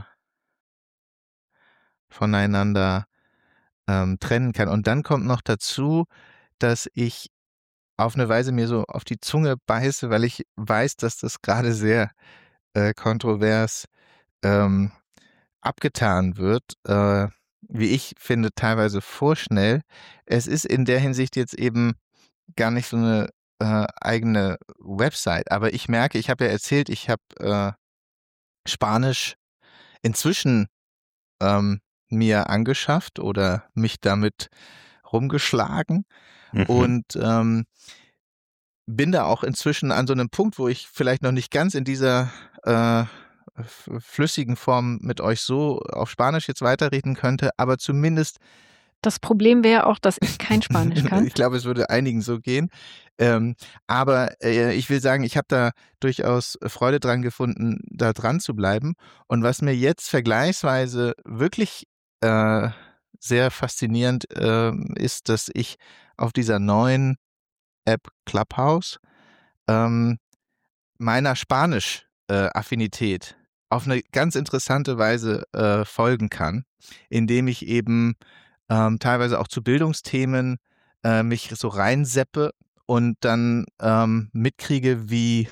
voneinander ähm, trennen kann. Und dann kommt noch dazu, dass ich auf eine Weise mir so auf die Zunge beiße, weil ich weiß, dass das gerade sehr äh, kontrovers ähm, abgetan wird, äh, wie ich finde, teilweise vorschnell. Es ist in der Hinsicht jetzt eben gar nicht so eine äh, eigene Website, aber ich merke, ich habe ja erzählt, ich habe äh, Spanisch inzwischen ähm, mir angeschafft oder mich damit rumgeschlagen Mhm. und ähm, bin da auch inzwischen an so einem Punkt, wo ich vielleicht noch nicht ganz in dieser äh, f- flüssigen Form mit euch so auf Spanisch jetzt weiterreden könnte, aber zumindest, Das Problem wäre auch, dass ich kein Spanisch kann. ich glaube, es würde einigen so gehen. Ähm, aber äh, ich will sagen, ich habe da durchaus Freude dran gefunden, da dran zu bleiben. Und was mir jetzt vergleichsweise wirklich äh, sehr faszinierend äh, ist, dass ich auf dieser neuen App Clubhouse ähm, meiner Spanisch-Affinität auf eine ganz interessante Weise äh, folgen kann, indem ich eben ähm, teilweise auch zu Bildungsthemen äh, mich so reinseppe und dann ähm, mitkriege, wie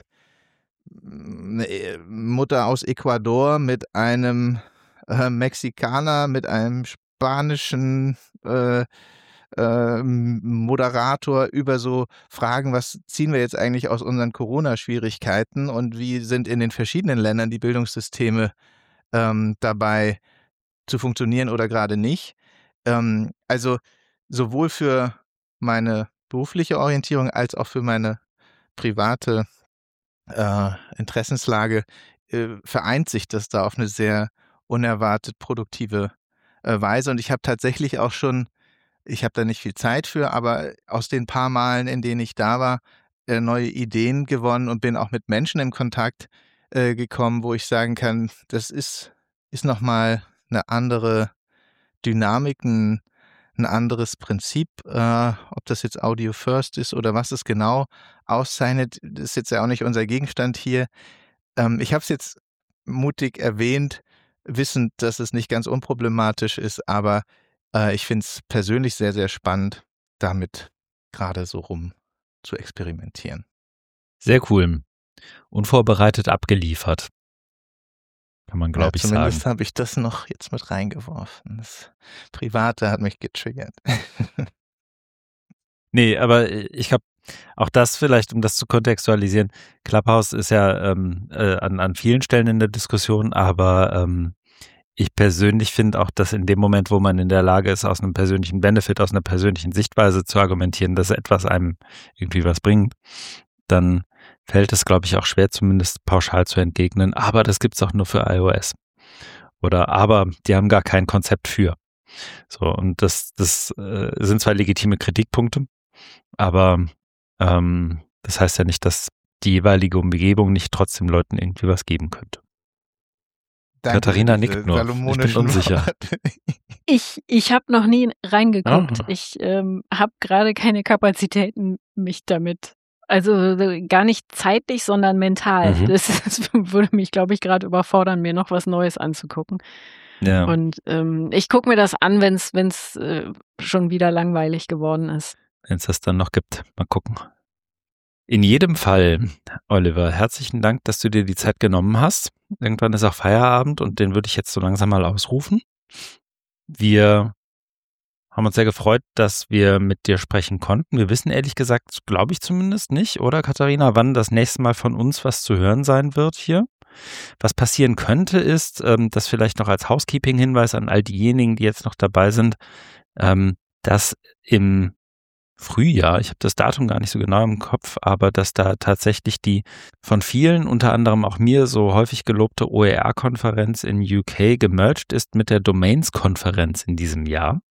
eine Mutter aus Ecuador mit einem äh, Mexikaner, mit einem spanischen äh, äh, Moderator über so Fragen, was ziehen wir jetzt eigentlich aus unseren Corona-Schwierigkeiten und wie sind in den verschiedenen Ländern die Bildungssysteme ähm, dabei zu funktionieren oder gerade nicht. Ähm, also sowohl für meine berufliche Orientierung als auch für meine private äh, Interessenslage äh, vereint sich das da auf eine sehr unerwartet produktive äh, Weise. Und ich habe tatsächlich auch schon, ich habe da nicht viel Zeit für, aber aus den paar Malen, in denen ich da war, äh, neue Ideen gewonnen und bin auch mit Menschen in Kontakt äh, gekommen, wo ich sagen kann, das ist, ist nochmal eine andere Dynamik, ein, ein anderes Prinzip, äh, ob das jetzt Audio First ist oder was es genau auszeichnet, ist jetzt ja auch nicht unser Gegenstand hier. Ähm, ich habe es jetzt mutig erwähnt, wissend, dass es nicht ganz unproblematisch ist, aber äh, ich finde es persönlich sehr, sehr spannend, damit gerade so rum zu experimentieren. Sehr cool. Unvorbereitet abgeliefert. Kann man, Ja, glaube ich, sagen. zumindest habe ich das noch jetzt mit reingeworfen. Das Private hat mich getriggert. Nee, aber ich glaube, auch das vielleicht, um das zu kontextualisieren, Clubhouse ist ja ähm, äh, an, an vielen Stellen in der Diskussion, aber ähm, ich persönlich finde auch, dass in dem Moment, wo man in der Lage ist, aus einem persönlichen Benefit, aus einer persönlichen Sichtweise zu argumentieren, dass etwas einem irgendwie was bringt, dann fällt es, glaube ich, auch schwer, zumindest pauschal zu entgegnen, aber das gibt's auch nur für iOS. Oder aber die haben gar kein Konzept für. So, und das, das äh, sind zwar legitime Kritikpunkte, aber ähm, das heißt ja nicht, dass die jeweilige Umgebung nicht trotzdem Leuten irgendwie was geben könnte. Danke Katharina für diese nickt nur. Ich bin salomonischen unsicher. Worte. Ich, ich habe noch nie reingeguckt. Ah. Ich ähm, habe gerade keine Kapazitäten, mich damit, also äh, gar nicht zeitlich, sondern mental. Mhm. Das, das würde mich, glaube ich, gerade überfordern, mir noch was Neues anzugucken. Ja. Und ähm, ich gucke mir das an, wenn es wenn's, äh, schon wieder langweilig geworden ist. Wenn es das dann noch gibt. Mal gucken. In jedem Fall, Oliver, herzlichen Dank, dass du dir die Zeit genommen hast. Irgendwann ist auch Feierabend und den würde ich jetzt so langsam mal ausrufen. Wir haben uns sehr gefreut, dass wir mit dir sprechen konnten. Wir wissen ehrlich gesagt, glaube ich zumindest nicht, oder Katharina, wann das nächste Mal von uns was zu hören sein wird hier. Was passieren könnte, ist, ähm, das vielleicht noch als Housekeeping-Hinweis an all diejenigen, die jetzt noch dabei sind, ähm, dass im Frühjahr, ich habe das Datum gar nicht so genau im Kopf, aber dass da tatsächlich die von vielen, unter anderem auch mir, so häufig gelobte O E R-Konferenz in U K gemerged ist mit der Domains-Konferenz in diesem Jahr.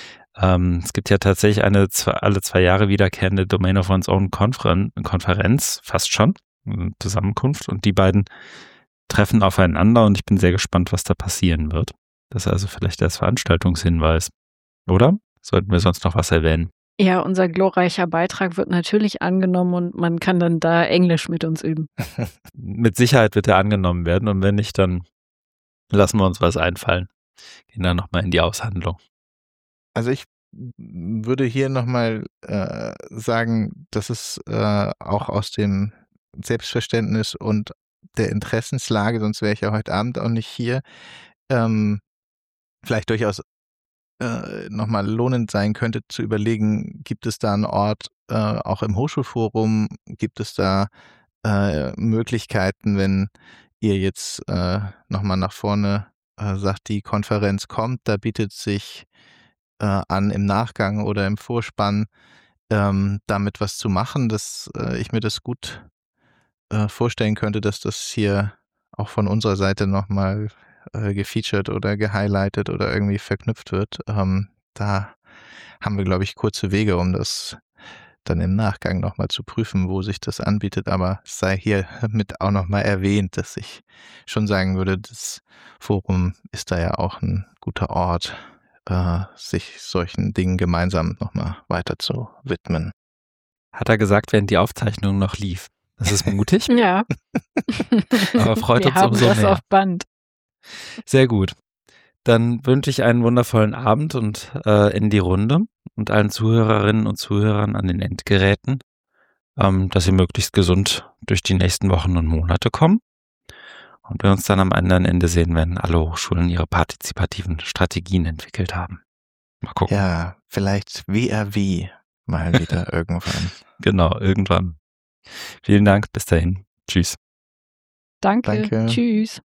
Ähm, es gibt ja tatsächlich eine zwei, alle zwei Jahre wiederkehrende Domain of One's Own Konferen- Konferenz, fast schon, eine Zusammenkunft, und die beiden treffen aufeinander und ich bin sehr gespannt, was da passieren wird. Das ist also vielleicht als Veranstaltungshinweis, oder? Sollten wir sonst noch was erwähnen? Ja, unser glorreicher Beitrag wird natürlich angenommen und man kann dann da Englisch mit uns üben. Mit Sicherheit wird er angenommen werden und wenn nicht, dann lassen wir uns was einfallen. Gehen dann nochmal in die Aushandlung. Also ich würde hier nochmal äh, sagen, dass es äh, auch aus dem Selbstverständnis und der Interessenslage, sonst wäre ich ja heute Abend auch nicht hier, ähm, vielleicht durchaus äh, nochmal lohnend sein könnte, zu überlegen, gibt es da einen Ort, äh, auch im Hochschulforum, gibt es da äh, Möglichkeiten, wenn ihr jetzt äh, nochmal nach vorne äh, sagt, die Konferenz kommt, da bietet sich äh, an, im Nachgang oder im Vorspann ähm, damit was zu machen, dass äh, ich mir das gut äh, vorstellen könnte, dass das hier auch von unserer Seite nochmal äh, gefeatured oder gehighlightet oder irgendwie verknüpft wird. Ähm, da haben wir, glaube ich, kurze Wege, um das dann im Nachgang nochmal zu prüfen, wo sich das anbietet. Aber es sei hier mit auch nochmal erwähnt, dass ich schon sagen würde, das Forum ist da ja auch ein guter Ort, äh, sich solchen Dingen gemeinsam nochmal weiter zu widmen. Hat er gesagt, während die Aufzeichnung noch lief. Das ist mutig, Ja. aber freut Wir uns haben umso das mehr. auf Band. Sehr gut. Dann wünsche ich einen wundervollen Abend und äh, in die Runde und allen Zuhörerinnen und Zuhörern an den Endgeräten, ähm, dass sie möglichst gesund durch die nächsten Wochen und Monate kommen. Und wir uns dann am anderen Ende sehen, wenn alle Hochschulen ihre partizipativen Strategien entwickelt haben. Mal gucken. Ja, vielleicht W R W mal wieder irgendwann. Genau, irgendwann. Vielen Dank. Bis dahin. Tschüss. Danke. Danke. Tschüss.